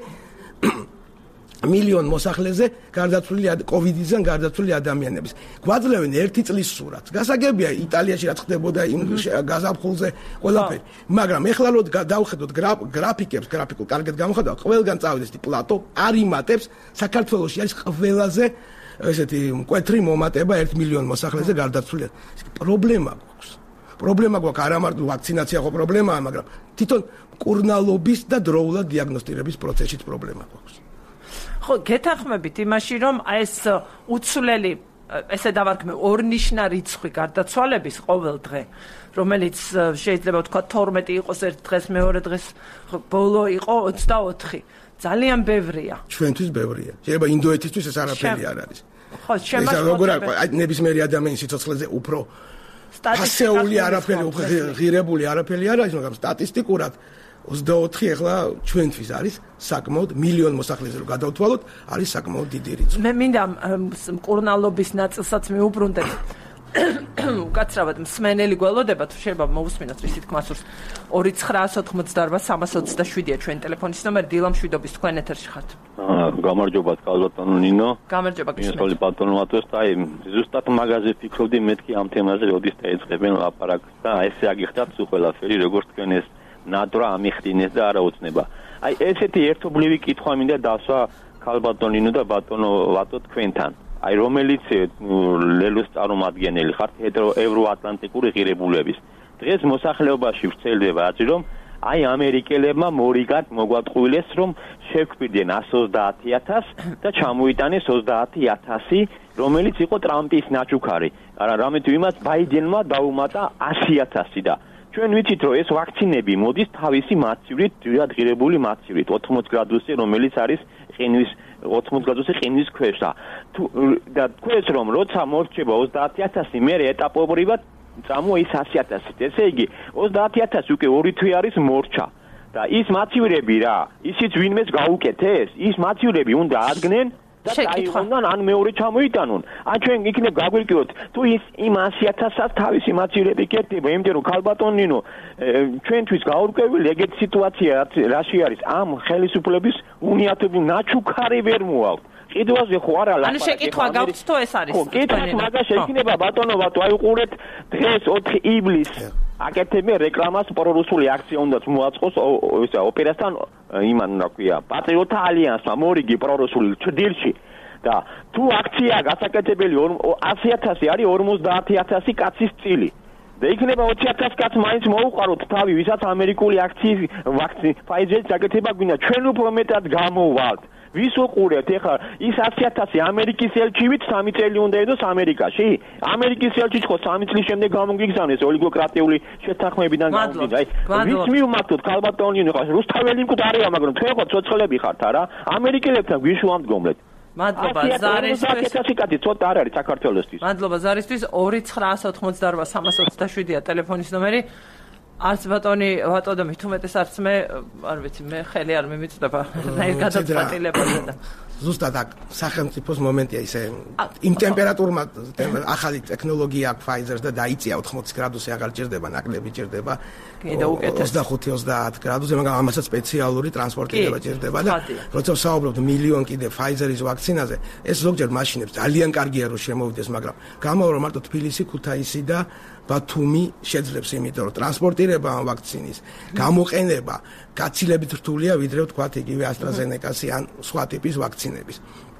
მილიონ მოსახლეზე გარდაცვლილი კოვიდიდან გარდაცვლილი ადამიანების. გვაძლევენ ერთი წლის სურათს. გასაგებია იტალიაში რაც ხდებოდა იმ გაზაფხულზე ყველაფერი. მაგრამ ეხლა რო დავხედოთ გრაფიკებს, გრაფიკულ კარგად გამოხატავთ, ყველგან წავიდეს პლატო, არ იმატებს. საქართველოში არის ყველაზე ესეთი მკვეთრი მომატება ერთ მილიონ მოსახლეზე გარდაცვლილი. პრობლემა გვაქვს. პრობლემა გვაქვს არა მარტო ვაქცინაცია ხო პრობლემაა, მაგრამ თვითონ მკურნალობის და დროულად დიაგნოსტირების პროცესშიც პრობლემა გვაქვს. ხო, გეთანხმებით იმაში, რომ ეს უცვლელი, ესე დავარქმევ, ორნიშნა რიცხვი გარდაცვალების ყოველ დღე, რომელიც შეიძლება ვთქვა თორმეტი იყოს ერთ დღეს, მეორე დღეს ბოლო იყო ოცდაოთხი. ძალიან ბევრია. ჩვენთვის ბევრია. შეიძლება ინდოეთისთვის ეს არაფერი არ არის. ხო, შემაშ როგორ აი ნებისმიერი ადამიანის სიცოცხლეზე უფრო ფასეული არაფერი, უფრო ღირებული არაფერი არ არის, მაგრამ სტატისტიკურად ოცდაოთხი ახლა ჩვენთვის არის საკმაოდ მილიონ მოსახლეზე რომ გადავთვალოთ, არის საკმაოდ დიდი რიცხვი. მე მინდა მკურნალობის ნაწილსაც მიუბრუნდეთ. უკაცრავად მსმენელი გველოდება, თუ შეიძლება მოусმინოთ ისი თქმა სურს. ორი ცხრაას ოთხმოცდაარბა სამას ოცდაშვიდია ჩვენი ტელეფონის ნომერი, დილა მშვიდობის თქვენ ეთერში ხართ. გამარჯობა, კალბატონო ნინო. გამარჯობა, გისმენთ ბატონო მათოს და აი ზუსტად მაგაზე ფიქრობდი მეთქი ამ თემაზე, როდის დაეწყებენ ლაპარაკს და ესე აგიხდათ სულ ყველაფერი, როგორც თქვენ ეს ნადრა ამიხდინეს და არა უცნება. აი ესეთი ერთობლივი კითხვა მინდა დასვა ქალბატონინო და ბატონო ვატო თქვენთან. აი რომელიც ლელოს წარმომადგენელი ხართ ევროატლანტიკური ღირებულების. დღეს მოსახლეობაში ვრცელდება აზრი რომ აი ამერიკელებმა მორიგად მოგვატყუილეს რომ შევქმნიდნენ εκατს ოცდაათი ათასს და ჩამოიტანეს ოცდაათი ათასი, რომელიც იყო ტრამპის ნაჩუქარი. არა, რამე თუ იმას ბაიდენმა დაუმატა ასი ათასი და ჩვენ ვიცით რომ ეს ვაქცინები მოდის თავისი მაცივრით, ღირებული მაცივრით ოთხმოცი გრადუსზე, რომელიც არის ყინვის ოთხმოცი გრადუსზე ყინვის ქვეშ და თუ და თქვენს რომ როცა მორჩება ოცდაათი ათასი მე ეტაპობრივად წამოა ის ასი ათასით. ესე იგი ოცდაათი ათასი უკვე ორი თვე არის მორჩა და ის მაცივრები რა, ისიც ვინმეს გაუკეთეს, ის მაცივრები უნდა ადგენენ და დაიღონან ან მეორე ჩამოიტანონ. ან ჩვენ იქნებ გაგვირკვევთ თუ ის იმ ასი ათასს თავისი მაცივრები კეთდება, იმიტომ რომ ქალბატონინო ჩვენთვის გაურკვეველი ეგეთი სიტუაცია რაში არის ამ ხელისუფლების უნიათობრივ ნაჩუქარი ვერ მოაქვს. კიდევაზე ხო არა ლაპარაკი. ანუ შეკითხვა გაქვთ თუ ეს არის? ხო, კითხვა მაგას შეიქმნება ბატონო ბატო, აი უყურეთ დღეს ოთხი ივლისს აკეთებენ რეკლამას პრორუსული აქცია უნდათ მოაწყოს ისა ოპერასთან იმან რა ქვია პატრიოტთა ალიანსმა მორიგი პრორუსული ჭდილში და თუ აქცია გასაკეთებელი ასი ათასი არის ორმოცდაათი ათასი კაცის წილი და იქნება ოცი ათასი კაც მაინც მოუყაროთ თავი ვისაც ამერიკული აქციის ვაქცინი ფაიზერის გაკეთება გვინდა ჩვენ უფრო მეტად გამოვალთ ვის უყურებთ ეხლა ის ასი ათასი ამერიკის ელჩივით სამი წელი უნდა ედოს ამერიკაში ამერიკის ელჩიც ხო სამი წლის შემდეგ გამოგიგზავნეს ოლიგოკრატიული შეთანხმებიდან გამომდინარე აი ვის მივმართოთ ქალბატონინო ხა რუსთაველი მკვდარია მაგრამ თქვენ ხო ცოცხლები ხართ არა ამერიკელებთან ვის ვამდგომლეთ მადლობა ზარისთვის კაცი ცოტა არ არის საქართველოსთვის მადლობა ზარისთვის ორი ცხრაასი ოცდაოთხი სამას ოცდაშვიდია ტელეფონის ნომერი არც ბატონი ბატონო მithumetes არც მე არ ვიცი მე ხელი არ მიმიწდება რაი გადაწყვეტილებაზე და ზუსტად აქ სახელმწიფოს მომენტია ისე იმ ტემპერატურმა ახალი ტექნოლოგია აქვს Pfizer-ს და დაიწია ოთხმოცი გრადუსი აღარ ჭირდება ნაკლები ჭირდება კიდე უკეთეს ოცდახუთი ოცდაათი გრადუსი მაგრამ ამასაც სპეციალური ტრანსპორტირება ჭირდება და როცა ვსაუბრობთ მილიონ კიდე Pfizer-ის ვაქცინაზე ეს ზოგჯერ მაშინებს ძალიან კარგია რომ შემოვიდეს მაგრამ გამავალ რომ მარტო თბილისი ქუთაისი და ბათუმი შეძლებს იმიტომ რომ ტრანსპორტირება ამ ვაქცინის გამოყენება გაცილებით რთულია ვიდრე ვთქვათ იგივე AstraZeneca-ს ან სხვა ტიპის ვაქცინების.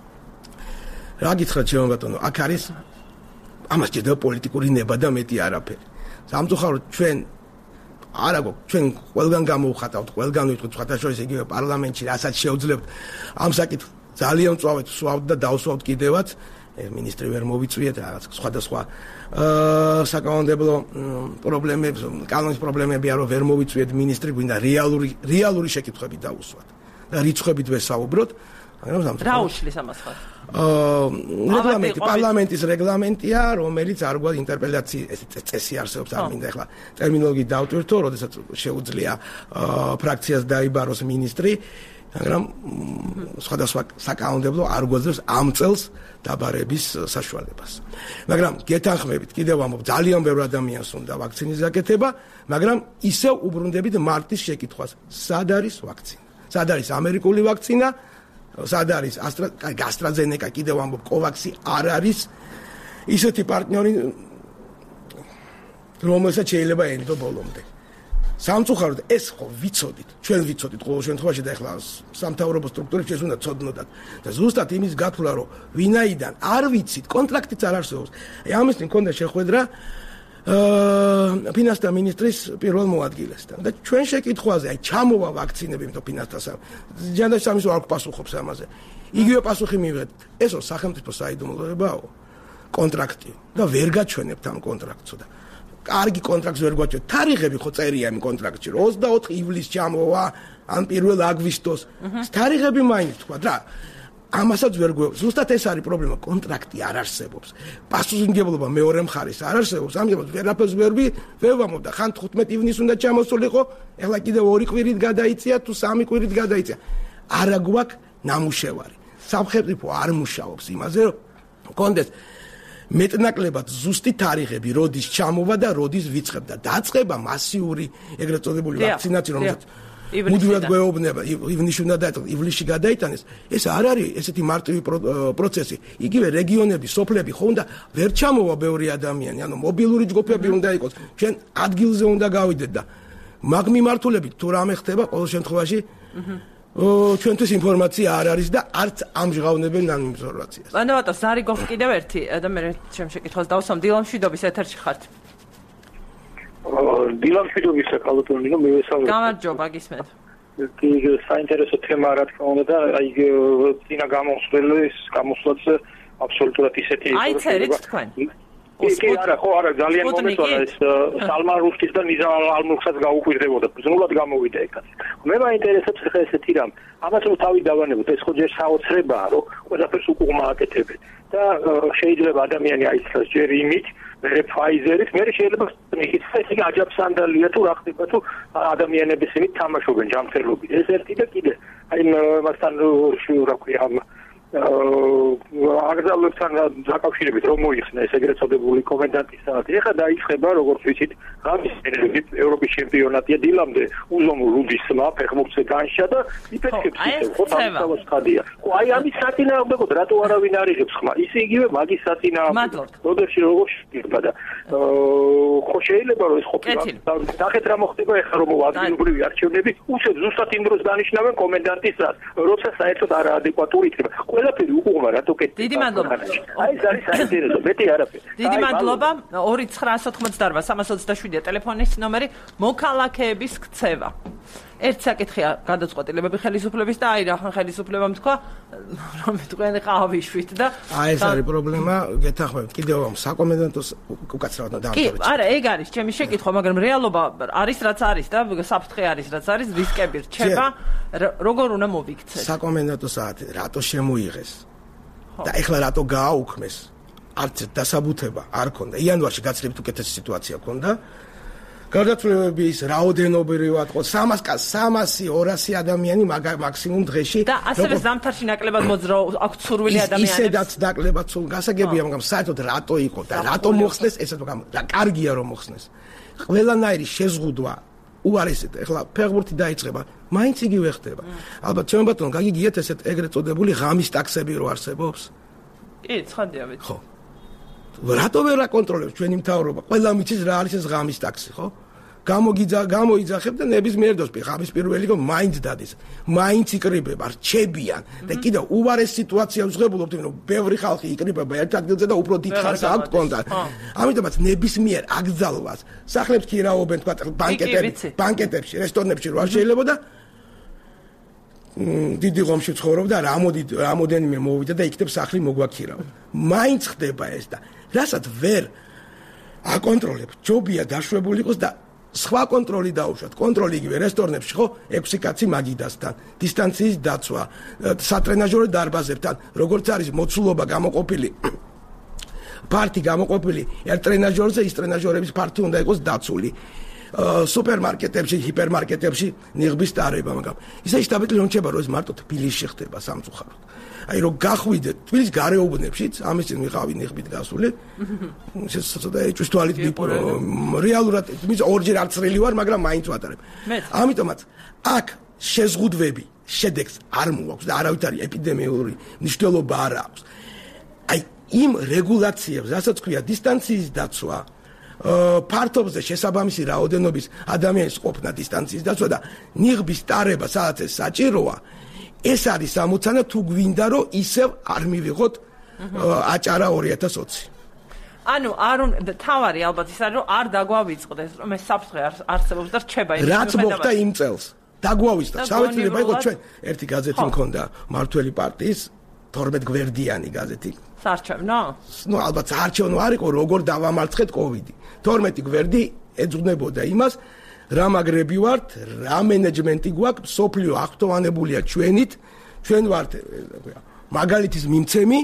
რა გითხრათ ჩემო ბატონო, აქ არის ამას ჭირდება პოლიტიკური ნება და მეტი არაფერი. სამწუხაროდ ჩვენ არა გვაქვს ჩვენ ყველგან გამოვხატავთ, ყველგან ვიტყვით სხვათა შორის იგივე პარლამენტში რასაც შეუძლებთ ამ საკითხს ძალიან მწვავედ ვსვავთ და დავსვავთ კიდევაც ministri ვერ მოვიწვიეთ რაღაც სხვადასხვა აა საკანონმდებლო პრობლემებს, კანონის პრობლემებია რომ ვერ მოვიწვიეთ ministri გვინდა რეალური რეალური შეკითხვები დაუსვათ და რიცხვებით ვესაუბროთ, მაგრამ სამწუხაროდ რა უშლის ამას ხარ? აა რეგლამენტი, პარლამენტის რეგლამენტია, რომელიც არ გვაქვს ინტერპელაციის წესი არსებობს, არ მინდა ახლა ტერმინოლოგიით დავტვირთო, როდესაც შეუძლია აა ფრაქციას დაიბაროს ministri მაგრამ სხვადასხვა საკანონმდებლო არ გვაძლევს ამ წელს დაბარების საშუალებას. მაგრამ გეთანხმებით, კიდევ ამბობ, ძალიან ბევრ ადამიანს უნდა ვაქცინის გაკეთება, მაგრამ ისევ უბრუნდებით მარტის შეკითხვას. სად არის ვაქცინა? სად არის ამერიკული ვაქცინა? სად არის AstraZeneca, კიდევ ამბობ, COVAX-ი არ არის ისეთი პარტნიორი, რომელსაც შეიძლება ენდო ბოლომდე. სამწუხაროდ ეს ხო ვიცოდით, ჩვენ ვიცოდით ყოველ შემთხვევაში და ახლა სამთავრობო სტრუქტურებს ეს უნდა ცოდნოდათ და ზუსტად იმის გათვლა რომ ვინაიდან არ ვიცით, კონტრაქტიც არ არსებობს. აი ამისთვისაც მქონდა შეხვედრა აა ფინანსთა მინისტრის პირველ მოადგილესთან და ჩვენ შეკითხვაზე აი ჩამოვა ვაქცინები მეთო ფინანსთა ჯანდაცვის სამისო არ გპასუხობს ამაზე. იგივე პასუხი მივიღეთ. ესო სახელმწიფო საიდუმლოებაო კონტრაქტი და ვერ გაჩვენებთ ამ კონტრაქტს და კარგი კონტრაქტს ვერ გვაჩვენეთ. თარიღები ხო წერია იმ კონტრაქტში, რომ ოცდაოთხი ივლისს ჩამოვა, ან პირველ აგვისტოს. თარიღები მაინც თქვა რა. ამასაც ვერ გვეუბნებთ. ზუსტად ეს არის პრობლემა, კონტრაქტი არ არსებობს. პასუხისმგებლობა მეორე მხარის არ არსებობს. ამჟამად ვერაფერს ვერ ვევამობ და ხან თხუთმეტი ივნისს უნდა ჩამოსულიყო, ეხლა კიდევ ორი კვირით გადაიწია თუ სამი კვირით გადაიწია. არა გვაქვს ნამუშევარი. სამხედრო არ მუშაობს იმაზე, რომ კონდეს მეტნაკლებად ზუსტი თარიღები, როდის ჩამოვა და როდის ვიწყებდა. დაწყება მასიური ეგრეთ წოდებული ვაქცინაცია, რომელსაც მუდმივად გვეუბნება, ივნისში უნდა დაიწყოს, ივლისში გადაიტანეს. ეს არ არის ესეთი მარტივი პროცესი. იგივე რეგიონები, სოფლები ხო უნდა ვერ ჩამოვა ბევრი ადამიანი, ანუ მობილური ჯგუფები უნდა იყოს. ჩვენ ადგილზე უნდა გავიდეთ და მაგ მიმართულებით თუ რამე ხდება, ყოველ შემთხვევაში ო ჩვენთვის ინფორმაცია არ არის და არც ამჟღავნებენ ამ ინფორმაციას. ანუ ბატონო, ზარი გოხ კიდევ ერთი და მე ჩემ შეკითხვას დავსვამ დილამშვიდობის ეთერში ხართ. დილამშვიდობის საკალათონი რომ მივესალმებ. გამარჯობა, გისმენთ. კი, საინტერესო თემა რა თქმა უნდა და აი წინა გამოსვლის გამოსვლაც აბსოლუტურად ისეთი აი წერით თქვენ. კი, არა, ხო, არა, ძალიან მომეწონა ეს სალმან რუსკის და ნიზა ალმურხსაც გაუკვირდებოდა. ბრძნულად გამოვიდა ეკაც. მე მაინტერესებს ხა ესეთი რამ. ამას რო თავი დავანებოთ, ეს ხო ჯერ საოცრებაა, რომ ყველაფერს უკუღმა აკეთებენ. და შეიძლება ადამიანი აიცლოს ჯერ იმით, მე ფაიზერით, მე შეიძლება მიქით, ესე იგი აჯაფსანდალია თუ რა ხდება თუ ადამიანების იმით თამაშობენ ჯანმრთელობით. ეს ერთი და კიდე აი მასთან რა ქვია აგზალებთან დაკავშირებით რომ მოიხსნა ეს ეგრეთ წოდებული კომენდანტის საათი. ეხლა დაიწყება როგორც ვიცით ღამის ევროპის ჩემპიონატია დილამდე უზომო რუდის სმა ფეხბურთზე განშა და იფეთქებს ისე ხო თავისთავად ხადია. ხო აი ამის საწინააღმდეგოდ რატო არავინ არ იღებს ხმა? ისე იგივე მაგის საწინააღმდეგოდ. როდეში როგორ შეიძლება და ხო შეიძლება რომ ეს ყოფილა. ნახეთ რა მოხდება ეხლა რომ ადგილობრივი არჩევნები უშევ ზუსტად იმ დროს დანიშნავენ კომენდანტის საათს, როცა საერთოდ არაადეკვატური იქნება. ყველაფერი უკუღმა რატო კეთდება? დიდი მადლობა. აი ეს არის საინტერესო, მეტი არაფერი. დიდი მადლობა. ორი ცხრა ოცდაოთხ სამას ოცდაშვიდია ტელეფონის ნომერი. მოქალაქეების ქცევა. ერთ საკითხია გადაწყვეტილებები ხელისუფლების და აი რა ხელისუფლებამ თქვა რომ თქვენ ყავიშვით და აი ეს არის პრობლემა, გეთახმებით. კიდევ ამ საკომენდანტოს უკაცრავად დავწერეთ. კი, არა, ეგ არის ჩემი შეკითხვა, მაგრამ რეალობა არის რაც არის და საფრთხე არის რაც არის, რისკები რჩება, როგორ უნდა მოვიქცეთ? საკომენდანტო საათი რატო შემოიღეს? და ეხლა რატო გააუქმეს? არც დასაბუთება არ ქონდა. იანვარში გაცილებით უკეთესი სიტუაცია ქონდა. გარდაცვალებების რაოდენობრივად ხო სამასი ორასი ადამიანი მაქსიმუმ დღეში და ასევე ზამთარში ნაკლებად მოძრაო აქვს სურვილი ადამიანებს ისედაც ნაკლებად სულ გასაგებია მაგრამ საერთოდ რატო იყო და რატო მოხსნეს ესეთ და კარგია რომ მოხსნეს ყველანაირი შეზღუდვა უარესეთ ეხლა ფეხბურთი დაიწყება მაინც იგივე ხდება ალბათ ჩემ ბატონო გაგიგიათ ესეთ ეგრეთ წოდებული ღამის ტაქსები რო არსებობს კი ცხადია ვიცი ხო რატო ვერ აკონტროლებს ჩვენი მთავრობა ყველა მიცის რა არის ეს ღამის ტაქსი ხო გამოგიძა გამოიძახებ და ნებისმიერ დროს ღამის პირველი რომ მაინც დადის მაინც იკრიბება რჩებიან და კიდევ უვარეს სიტუაცია ვზღებულობთ რომ ბევრი ხალხი იკრიბება ერთ ადგილზე და უფრო დიდ ხანს აქვს კონდა ამიტომაც ნებისმიერ აკრძალვას სახლებს კი რაობენ თქვა ბანკეტებში ბანკეტებში რესტორნებში რა შეიძლება და დიდი ღომში ცხოვრობ და რამოდი რამოდენიმე მოვიდა და იქნებ სახლი მოგვაქირავ მაინც ხდება ეს და რასაც ვერ აკონტროლებ ჯობია დაშვებული იყოს და სხვა კონტროლი დაუშვათ კონტროლი იგივე რესტორნებში ხო ექვსი კაცი მაგიდასთან დისტანციის დაცვა სატრენაჟორო დარბაზებთან როგორც არის მოცულობა გამოყოფილი პარტი გამოყოფილი ერთ ტრენაჟორზე ის ტრენაჟორების პარტი უნდა იყოს დაცული სუპერმარკეტებში ჰიპერმარკეტებში ნიღბის დარება მაგრამ ისე შტაბით რომ შეიძლება რომ ეს მარტო თბილისში ხდება სამწუხაროდ აი რომ გახვიდეთ თბილის გარეუბნებშიც ამის წინ ვიყავი ნიღბით გასული ეს ცოტა ეჭვის თვალით რეალურად თბილის ორჯერ არცრილი ვარ მაგრამ მაინც ვატარებ ამიტომაც აქ შეზღუდვები შედეგს არ მოაქვს და არავითარი ეპიდემიური მნიშვნელობა არ აქვს აი იმ რეგულაციებს რასაც ქვია დისტანციის დაცვა ფართობზე შესაბამისი რაოდენობის ადამიანის ყოფნა დისტანციის დაცვა და ნიღბის ტარება სადაც ეს საჭიროა ეს არის ამოცანა თუ გვინდა რომ ისევ არ მივიღოთ აჭარა ორი ათას ოცი ანუ არ უნდა თავარი ალბათ ის არის რომ არ დაგვავიწყდეს რომ ეს საფრთხე არსებობს და რჩება ის რაც მოხდა იმ წელს დაგვავიწყდა ჩავეცილება იყო ჩვენ ერთი გაზეთი მქონდა მართველი პარტიის თორმეტ გვერდიანი გაზეთი საარჩევნო? ნუ ალბათ საარჩევნო არ იყო როგორ დავამარცხეთ კოვიდი. თორმეტი გვერდი ეძღვნებოდა იმას, რა მაგრები ვართ, რა მენეჯმენტი გვაქვს, სოფლიო აღფრთოვანებულია ჩვენით, ჩვენ ვართ მაგალითის მიმცემი.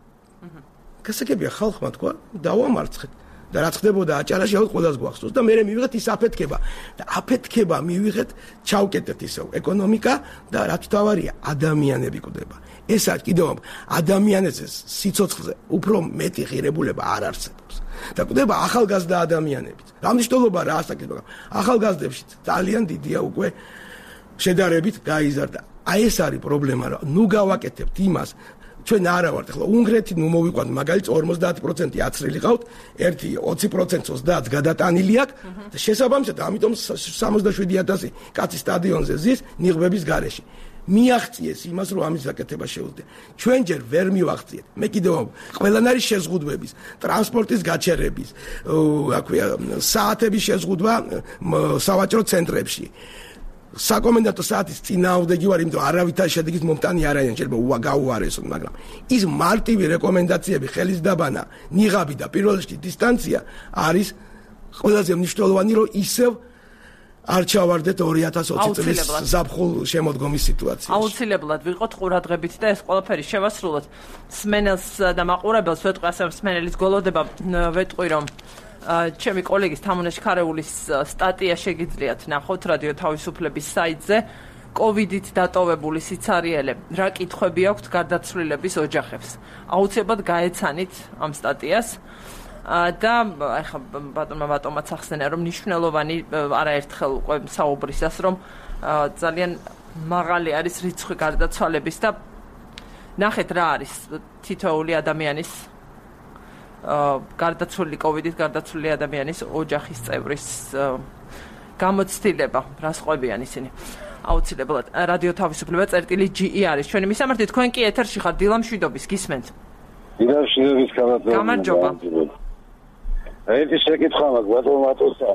გასაგებია ხალხმა თქვა, დავამარცხეთ. და რაც ხდებოდა აჭარაში ალბათ ყველას გვახსოვს და მე მივიღეთ ის აფეთქება და აფეთქება მივიღეთ ჩავკეტეთ ისევ ეკონომიკა და რაც თავარია ადამიანები კვდება ეს არის კიდევ ადამიანებზე სიცოცხლეზე უფრო მეტი ღირებულება არ არსებობს და კვდება ახალგაზრდა ადამიანებით რა მნიშვნელობა რა ასაკის მაგრამ ახალგაზრდებში ძალიან დიდია უკვე შედარებით გაიზარდა აი ეს არის პრობლემა რა ნუ გავაკეთებთ იმას ჩვენ არა ვართ ახლა უნგრეთი ნუ მოვიყვანთ მაგალითს ორმოცდაათი პროცენტი აცრილი ყავთ ერთი ოცი პროცენტი ოცდაათს გადატანილი აქვს და შესაბამისად ამიტომ სამოცდაშვიდი ათასი კაცი სტადიონზე ზის ნიღბების გარეშე მიაღწიეს იმას რომ ამის გაკეთება შეუძლია ჩვენ ჯერ ვერ მივაღწიეთ მე კიდევ ყველანაირი შეზღუდვების ტრანსპორტის გაჩერების რა ქვია საათების შეზღუდვა სავაჭრო ცენტრებში საკომენდანტო საათის წინააღმდეგი ვარ, იმიტომ არავითარი შედეგის მომტანი არ არიან, შეიძლება უა გაუარესონ, მაგრამ ის მარტივი რეკომენდაციები, ხელისდაბანა, ნიღაბი და პირველ რიგში დისტანცია არის ყველაზე მნიშვნელოვანი, რომ ისევ არ ჩავარდეთ ორი ათას ოცი წლის ზაფხულ შემოდგომის სიტუაციაში. აუცილებლად ვიყოთ ყურადღებით და ეს ყველაფერი შევასრულოთ. სმენელს და მაყურებელს ვეტყვი, ასე სმენელის გოლოდება ვეტყვი, რომ ჩემი კოლეგის თამუნე შქარეულის სტატია შეგიძლიათ ნახოთ რადიო თავისუფლების საიტზე. კოვიდით დატოვებული სიცარიელე რა კითხვები აქვთ გარდაცვლილების ოჯახებს. აუცილებლად გაეცანით ამ სტატიას. და ახლა ბატონმა ბატონმაც ახსენა, რომ მნიშვნელოვანი არაერთხელ უკვე საუბრისას, რომ ძალიან მაღალი არის რიცხვი გარდაცვალების და ნახეთ რა არის თითოეული ადამიანის გარდაცვლილი კოვიდით გარდაცვლილი ადამიანის ოჯახის წევრის გამოცდილება, რა სხვებიან ისინი. აუცილებლად რადიო თავისუფლება წერტილი ჯი ი არის ჩვენი მისამართი, თქვენ კი ეთერში ხართ დილა მშვიდობის, გისმენთ? დილა მშვიდობის გამარჯობა. გამარჯობა. ერთი შეკითხვა მაქვს ბატონმა.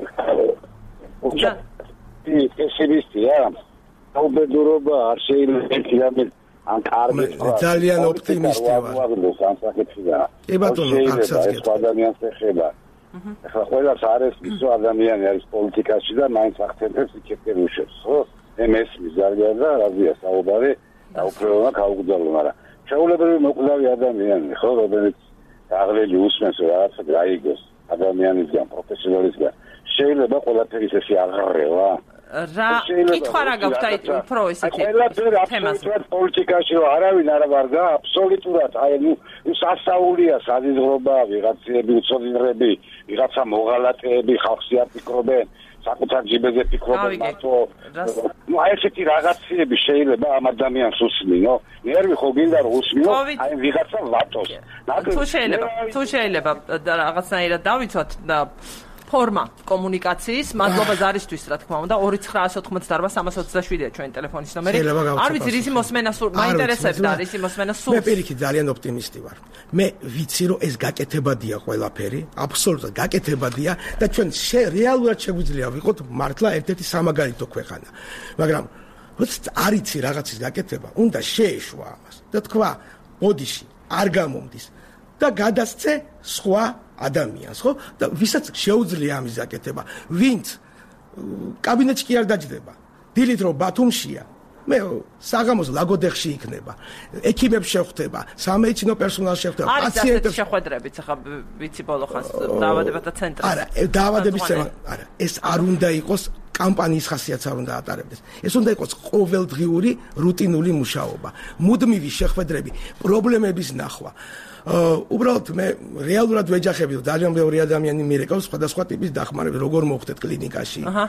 და პესიმისტია. უბედურობა არ შეიძლება ან კარგი ძალიან ოპტიმისტი ვარ. კი ბატონო, აქცაც ეს ადამიანს ეხება. ახლა ყველას არის ისო ადამიანი არის პოლიტიკაში და მაინც ახცენტებს იქეთერ უშვებს, ხო? ემ-ს ძალიან და რაზეა საუბარი, აუქრონა გაუგზავნო, მაგრამ ჩაულებრივი მოკლავი ადამიანი, ხო, რომელიც აღლელი usmens რაღაცა გაიგოს ადამიანისგან, პროფესიონალისგან. შეიძლება ყველაფერი ესე აღარევა. რა კითხვა რა გაქვთ აი უფრო ესეთი თემაზე პოლიტიკაში არავინ არ ვარგა აბსოლუტურად აი ნუ სასაულია საზღვრობა ვიღაცები უცოდინრები ვიღაცა მოღალატეები ხალხს აფიქრობენ საკუთარ ჯიბეზე ფიქრობენ მარტო ნუ აი ესეთი რაღაცები შეიძლება ამ ადამიანს უსმინო ნერვი ხო გინდა რომ უსმინო აი ვიღაცა ვატოს თუ შეიძლება თუ შეიძლება რაღაცნაირად დავიცვათ და ფორმა კომუნიკაციის მადლობა ზარისთვის რა თქმა უნდა ორი ცხრაას ოთხმოცდაარბა სამას ოცდაშვიდია ჩვენი ტელეფონის ნომერი არ ვიცი რისი მოსმენა სულ მაინტერესებდა რისი მოსმენა სულ მე პირიქით ძალიან ოპტიმისტი ვარ მე ვიცი რომ ეს გაკეთებადია ყველაფერი აბსოლუტურად გაკეთებადია და ჩვენ რეალურად შეგვიძლია ვიყოთ მართლა ერთ-ერთი სამაგალითო ქვეყანა მაგრამ როცა არ იცი რაღაცის გაკეთება უნდა შეეშვა ამას და თქვა ბოდიში არ გამომდის და გადასცე სხვა ადამიანს, ხო? და ვისაც შეუძლია ამის გაკეთება, ვინც კაბინეტში კი არ დაჯდება. დილით რომ ბათუმშია, მე საღამოს ლაგოდეხში იქნება. ექიმებს შეხვდება, სამედიცინო პერსონალს შეხვდება, პაციენტებს შეხვედრებით, ახლა ვიცი ბოლო ხანს დაავადებათა ცენტრი. არა, დაავადების ცენტრი, არა, ეს არ უნდა იყოს კამპანიის ხასიათს არ უნდა ატარებდეს. ეს უნდა იყოს ყოველდღიური რუტინული მუშაობა. მუდმივი შეხვედრები, პრობლემების ნახვა. უბრალოდ მე რეალურად ვეჯახები რომ ძალიან ბევრი ადამიანი მირეკავს სხვადასხვა ტიპის დახმარებას როგორ მოხდეთ კლინიკაში. აჰა.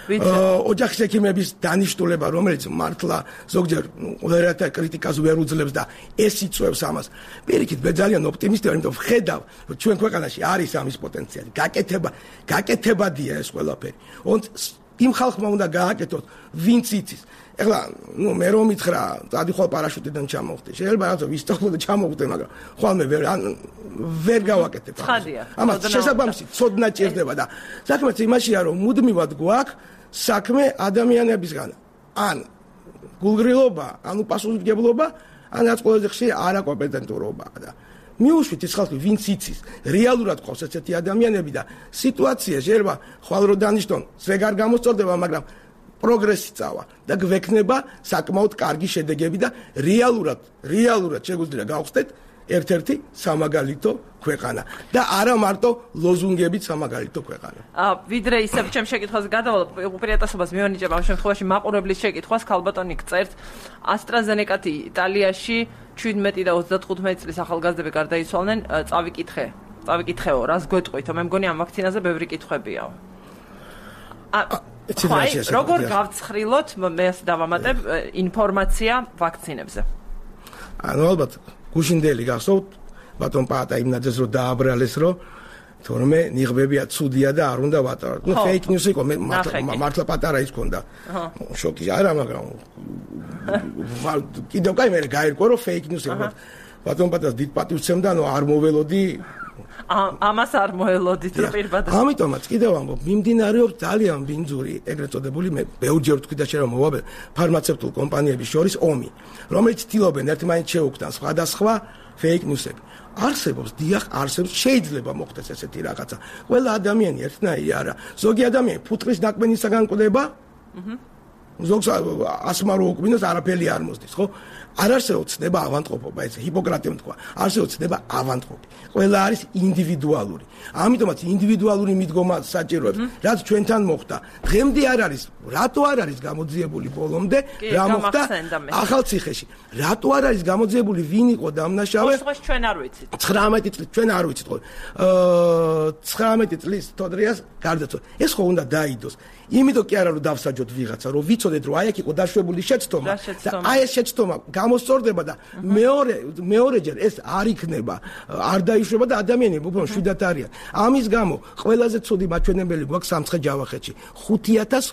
ოჯახის ექიმების დანიშნულება რომელიც მართლა ზოგჯერ ვერათა კრიტიკას ვერ უძლებს და ეს იწვევს ამას. პირიქით მე ძალიან ოპტიმისტი ვარ, იმიტომ ვხედავ რომ ჩვენ ქვეყანაში არის ამის პოტენციალი. გაკეთება, გაკეთებადია ეს ყველაფერი. ონც იმ ხალხმა უნდა გააკეთოს, ვინც იცის. ეხლა, ნუ მე რომ მითხრა, წადიხვალ პარაშუტიდან ჩამოვხდე. შეიძლება რაღაცა ვისწავლო და ჩამოვხდე, მაგრამ ხვალ მე ვერ ვერ გავაკეთებ. ამას შესაბამისი ცოდნა ჭირდება და საქმეც იმაშია, რომ მუდმივად გვაქვს საქმე ადამიანებისგან. ან გულგრილობა, ანუ პასუხისმგებლობა, ან რაც ყველაზე ხშირი არაკომპეტენტურობა და მიუშვით ის ხალხი, ვინც იცის, რეალურად ყავს ესეთი ადამიანები და სიტუაცია შეიძლება ხვალ რო დანიშნონ, ზეგარ გამოსწორდება, მაგრამ პროგრესი წავა და გვექნება საკმაოდ კარგი შედეგები და რეალურად, რეალურად შეგვიძლია გავხსნეთ ერთ-ერთი სამაგალითო ქვეყანა და არა მარტო ლოზუნგებით სამაგალითო ქვეყანა. აა ვიდრე ისევ ჩემ შეკითხვას გადავალ უპირატესობას მიანიჭებ ამ შემთხვევაში მაყურებლის შეკითხვას ქალბატონი გწერთ AstraZeneca-ი იტალიაში შვიდმეტი და ოცდათხუთმეტი წლის ახალგაზრდები გარდაიცვალნენ წავიკითხე. წავიკითხეო, რას გვეტყვით? მე მგონი ამ ვაქცინაზე ბევრი კითხვებია. აა როგორ გავცხრილოთ მე ასე დავამატებ ინფორმაცია ვაქცინებზე? ანუ ალბათ გუშინდელი გახსოვთ ბატონ პაატა იმნაძეს რომ დააბრალეს რომ თორმე ნიღბებია ცუდია და არ უნდა ვატაროთ. ნუ ფეიქ ნიუს იყო მე მართლა პატარა ის ქონდა. შოკი არა მაგრამ კიდევ კაი მე გაირკვა რომ ფეიქ ნიუს იყო. ბატონ პატას დიდ პატივს ცემდა ნუ არ მოველოდი ამას არ მოელოდით რა პირბადას. ამიტომაც კიდევ ამბობ, მიმდინარეობს ძალიან ბინძური, ეგრეთ წოდებული მე ბევრჯერ ვთქვი და შეიძლება მოვაბე ფარმაცევტულ კომპანიების შორის ომი, რომელიც ცდილობენ ერთმანეთს შეუქმნან სხვადასხვა fake news-ები. არსებობს, დიახ, არსებობს, შეიძლება მოხდეს ესეთი რაღაცა. ყველა ადამიანი ერთნაირი არა. ზოგი ადამიანი ფუტკრის ნაკბენისაგან კვდება. აჰა. ზოგს ასმა რო უკმინოს არაფერი არ მოსდის, ხო? არ არსებობს ცნება ავანტყოფობა, ეს ჰიპოკრატემ თქვა. არსებობს ცნება ავანტყოფი. ყველა არის ინდივიდუალური. ამიტომაც ინდივიდუალური მიდგომა საჭიროებს, რაც ჩვენთან მოხდა. დღემდე არ არის, რატო არ არის გამოძიებული ბოლომდე, რა მოხდა ახალციხეში. რატო არ არის გამოძიებული, ვინ იყო დამნაშავე? ოთხ ჩვენ არ ვიცით. ცხრამეტი წლის ჩვენ არ ვიცით ხო? აა ცხრამეტი წლის თოდრიას გარდაცვალა. ეს ხო უნდა დაიდოს. იმიტომ კი არა რომ დავსაჯოთ ვიღაცა, რომ ვიცოდეთ რომ აი აქ იყო დაშვებული შეცდომა და აი ეს შეცდომა გამოსწორდება და მეორე მეორეჯერ ეს არ იქნება, არ დაიშვება და ადამიანები უფრო შვიდათ არიან. ამის გამო ყველაზე ცუდი მაჩვენებელი გვაქვს სამცხე-ჯავახეთში. ხუთი ათას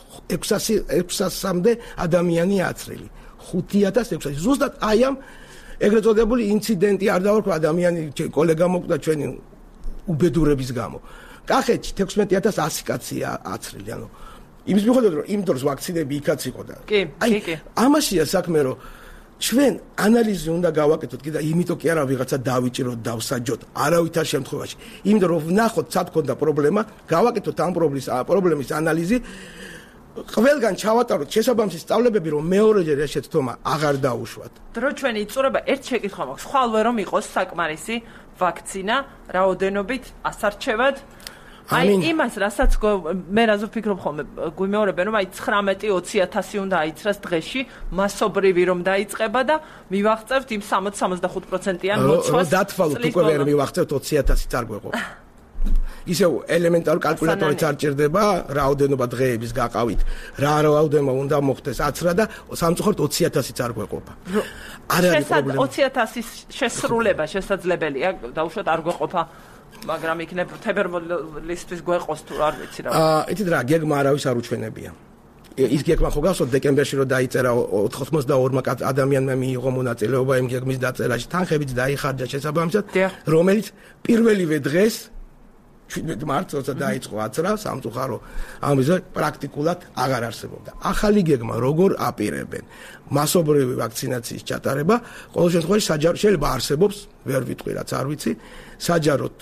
ექვსასამდე ადამიანი აცრილი. ხუთი ათას ექვსასი. ზუსტად აი ამ ეგრეთ წოდებული ინციდენტი არ დავარქვა ადამიანი კოლეგა მოკვდა ჩვენი უბედურების გამო. კახეთში თექვსმეტი ათას ასი კაცია აცრილი, ანუ იმის მიხედვით რომ იმ დროს ვაქცინები იქაც იყო და კი, კი, კი. ამაშია საქმე რომ ჩვენ ანალიზი უნდა გავაკეთოთ კიდე იმიტომ კი არა ვიღაცა დავიჭიროთ, დავსაჯოთ, არავითარ შემთხვევაში. იმიტომ რომ ვნახოთ სად ქონდა პრობლემა, გავაკეთოთ ამ პრობლემის პრობლემის ანალიზი. ყველგან ჩავატაროთ შესაბამისი სწავლებები რომ მეორეჯერ ეს შეცდომა აღარ დაუშვათ. დრო ჩვენი იწურება ერთ შეკითხვა მაქვს. ხვალვე რომ იყოს საკმარისი ვაქცინა რაოდენობით ასარჩევად. აი იმას რასაც მე რაზო ვფიქრობ ხოლმე გვიმეორებენ რომ აი ცხრამეტი ოცი ათასი უნდა აიცრას დღეში მასობრივი რომ დაიწყება და მივაღწევთ იმ სამოცი სამოცდახუთ პროცენტიან მოცვას. დათვალოთ უკვე ვერ მივაღწევთ ოცი ათასი წარგვეყო. ისევ ელემენტარული კალკულატორიც არ ჭირდება, რაოდენობა დღეების გაყავით. რა რაოდენობა უნდა მოხდეს აცრა და სამწუხაროდ ოცი ათასი წარგვეყოფა. არ არის პრობლემა. ოცი ათასის შესრულება შესაძლებელია, დაუშვათ არ გვეყოფა. მაგრამ იქნებ თებერვლისთვის გვეყოს თუ არ ვიცი რა. აა, იცით რა, გეგმა არავის არ უჩვენებია. ის გეგმა ხო გახსოვთ დეკემბერში რომ დაიწერა ოცდაორმა ადამიანმა მიიღო მონაწილეობა იმ გეგმის დაწერაში, თანხებიც დაიხარჯა შესაბამისად, რომელიც პირველივე დღეს შვიდმეტი მარტს როცა დაიწყო აცრა, სამწუხარო ამაზე პრაქტიკულად აღარ არსებობდა. ახალი გეგმა როგორ აპირებენ მასობრივი ვაქცინაციის ჩატარება, ყოველ შემთხვევაში საჯარო შეიძლება არსებობს, ვერ ვიტყვი რაც არ ვიცი, საჯაროდ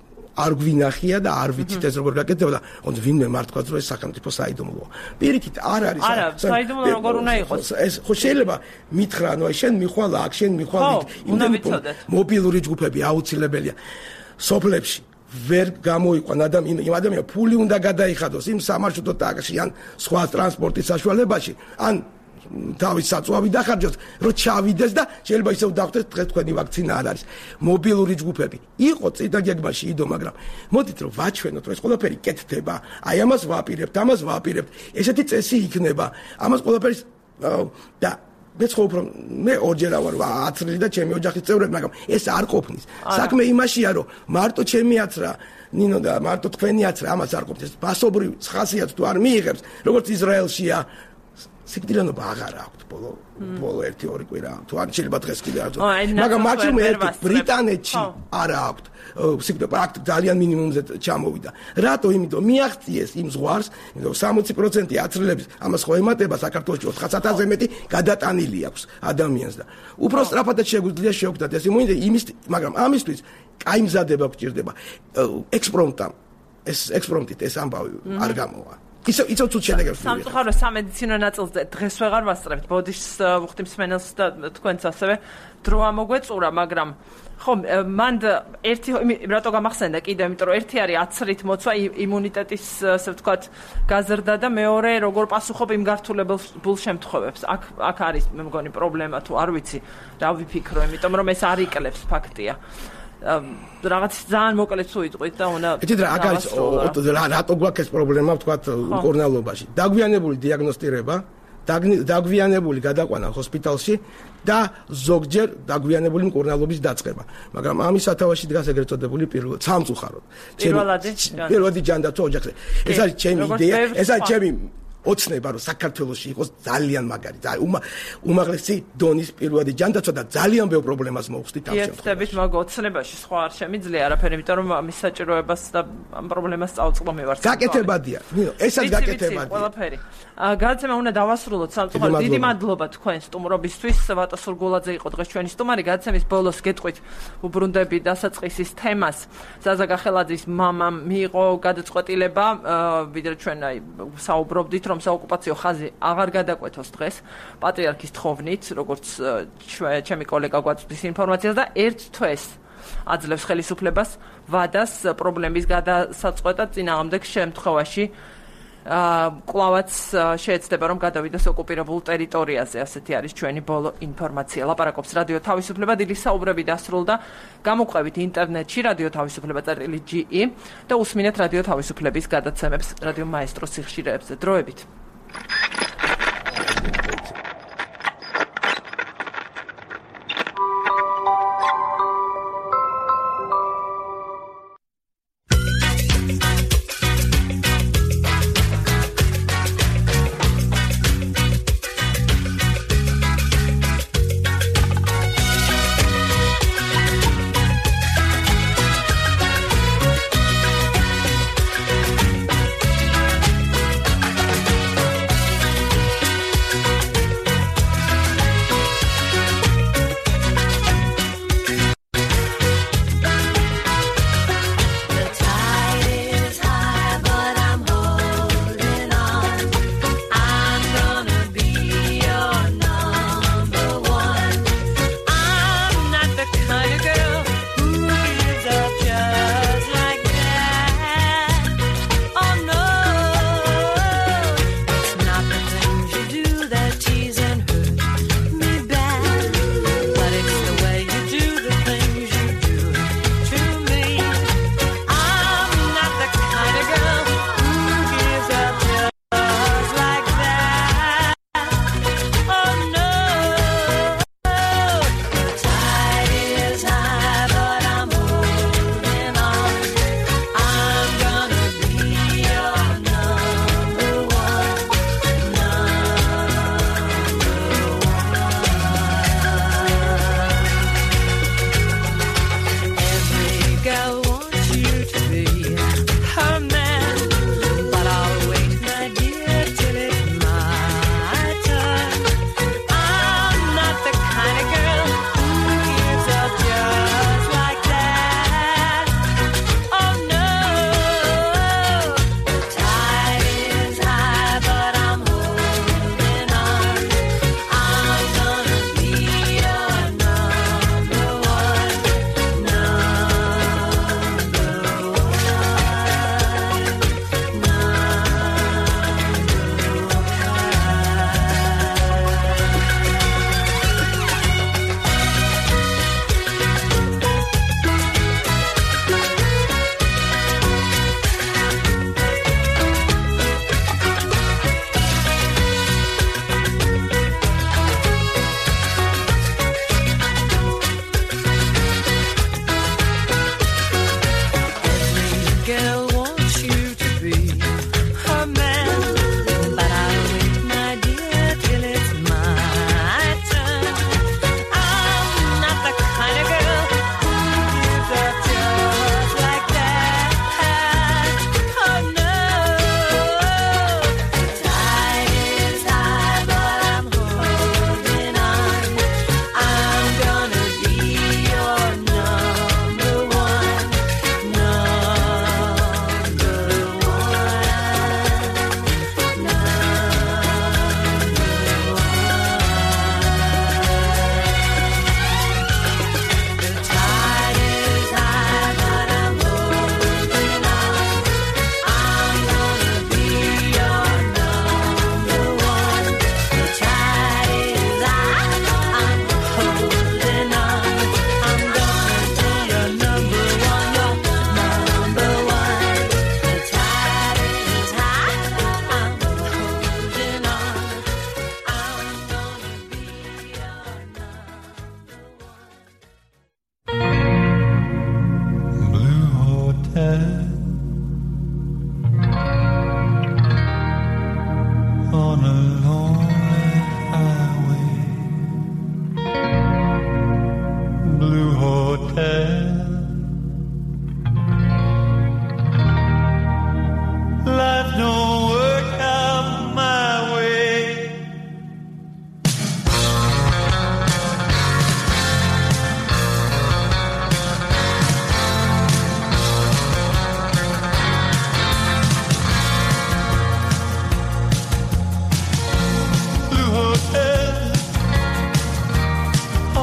არ გვინახია და არ ვიცით ეს როგორ გაკეთდება და თუნდაც ვინმე მართქვაც რომ ეს სახელმწიფო საიდუმლოა. პირიქით არ არის არა, საიდუმლო როგორ უნდა იყოს? ეს ხო შეიძლება მითხრა, ანუ აი შენ მიხვალ აქ, შენ მიხვალ იქ, იმდენ მობილური ჯგუფები აუცილებელია. სოფლებში ვერ გამოიყვან ადამიანი, იმ ადამიანს ფული უნდა გადაიხადოს იმ სამარშრუტო ტაქსში ან სხვა ტრანსპორტის საშუალებაში, ან თავის საწვავი დახარჯოს, რომ ჩავიდეს და შეიძლება ისევ დავხდეს დღეს თქვენი ვაქცინა არ არის. მობილური ჯგუფები იყო წინა გეგმაში იდო, მაგრამ მოდით რომ ვაჩვენოთ, რომ ეს ყველაფერი კეთდება, აი ამას ვაპირებთ, ამას ვაპირებთ, ესეთი წესი იქნება, ამას ყველაფერი და მე ხო უფრო მე ორჯერ ვარ აცრილი და ჩემი ოჯახის წევრები, მაგრამ ეს არ ყოფნის. საქმე იმაშია, რომ მარტო ჩემი აცრა, ნინო და მარტო თქვენი აცრა ამას არ ყოფნის. მასობრივ ხასიათს თუ არ მიიღებს, როგორც ისრაელშია, სიკვდილიანობა აღარ აქვს ბოლო ბოლო ერთი ორი კვირა თუ არ შეიძლება დღეს კიდე არ თქო მაგრამ მაქსიმუმ ერთი ბრიტანეთში არ აქვს სიკვდილი პრაქტიკ ძალიან მინიმუმზე ჩამოვიდა რატო იმიტომ მიაღწიეს იმ ზღვარს იმიტომ სამოცი პროცენტი აცრილების ამას ხო ემატება საქართველოში ოთხას ათასზე მეტი გადატანილი აქვს ადამიანს და უფრო სწრაფადაც შეგვიძლია შევქმნათ ეს იმუნიტეტი იმის მაგრამ ამისთვის კაი მზადება გჭირდება ექსპრომტა ეს ექსპრომტით ეს ამბავი არ გამოვა ისო ისო თუ შედეგებს სამწუხაროდ სამედიცინო ნაწილზე დღეს ვეღარ ვასწრებთ ბოდიშს ვუხდით მსმენელს და თქვენც ასევე დრო ამოგვეწურა მაგრამ ხო მან ერთი რატო გამახსენდა კიდევ იმიტომ რომ ერთი არის აცრით მოცვა იმუნიტეტის ასე ვთქვათ გაზრდა და მეორე როგორ პასუხობ იმ გართულებულ შემთხვევებს აქ აქ არის მე მგონი პრობლემა თუ არ ვიცი რა ვიფიქრო იმიტომ რომ ეს არ იკლებს ფაქტია რაღაც ძალიან მოკლედ თუ იტყვით და უნდა იცით რა აქ არის რატო გვაქვს ეს პრობლემა ვთქვათ მკურნალობაში დაგვიანებული დიაგნოსტირება დაგვიანებული გადაყვანა ჰოსპიტალში და ზოგჯერ დაგვიანებული მკურნალობის დაწყება მაგრამ ამის სათავეში დგას ეგრეთ წოდებული პირველ სამწუხაროდ პირველადი პირველადი ჯანდაცვა ოჯახზე ეს არის ჩემი იდეა ეს არის ჩემი ოცნება რომ საქართველოში იყოს ძალიან მაგარი უმაღლესი დონის პირველადი ჯანდაცვა და ძალიან ბევრ პრობლემას მოუხდით ამ შემთხვევაში. იეთდებით მაგ ოცნებაში სხვა არ შემიძლია არაფერი, იმიტომ რომ ამის საჭიროებას და ამ პრობლემას წავწყლო მივარ. გაკეთებადია. ნინო, ესაც გაკეთებადია. ყველაფერი. გადაცემა უნდა დავასრულოთ სამწუხაროდ. დიდი მადლობა თქვენ სტუმრობისთვის. ვატო სურგულაძე იყო დღეს ჩვენი სტუმარი. გადაცემის ბოლოს გეტყვით უბრუნდები დასაწყისის თემას. ზაზა გახელაძის მამამ მიიღო გადაწყვეტილება, ვიდრე ჩვენ აი საუბრობდით, რომ საოკუპაციო ხაზი აღარ გადაკვეთოს დღეს პატრიარქის თხოვნით, როგორც ჩემი კოლეგა გვაწვდის ინფორმაციას და ერთ თვეს აძლევს ხელისუფლებას ვადას პრობლემის გადასაწყვეტად წინააღმდეგ შემთხვევაში კლავაც შეეცდება რომ გადავიდეს ოკუპირებულ ტერიტორიაზე. ასეთი არის ჩვენი ბოლო ინფორმაცია. ლაპარაკობს რადიო თავისუფლება. დიდი საუბრები დასრულდა. გამოგვყევით ინტერნეტში რადიო თავისუფლება წერილი ჯი ი და უსმინეთ რადიო თავისუფლების გადაცემებს რადიო მაესტროს სიხშირეებზე. დროებით.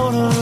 gonna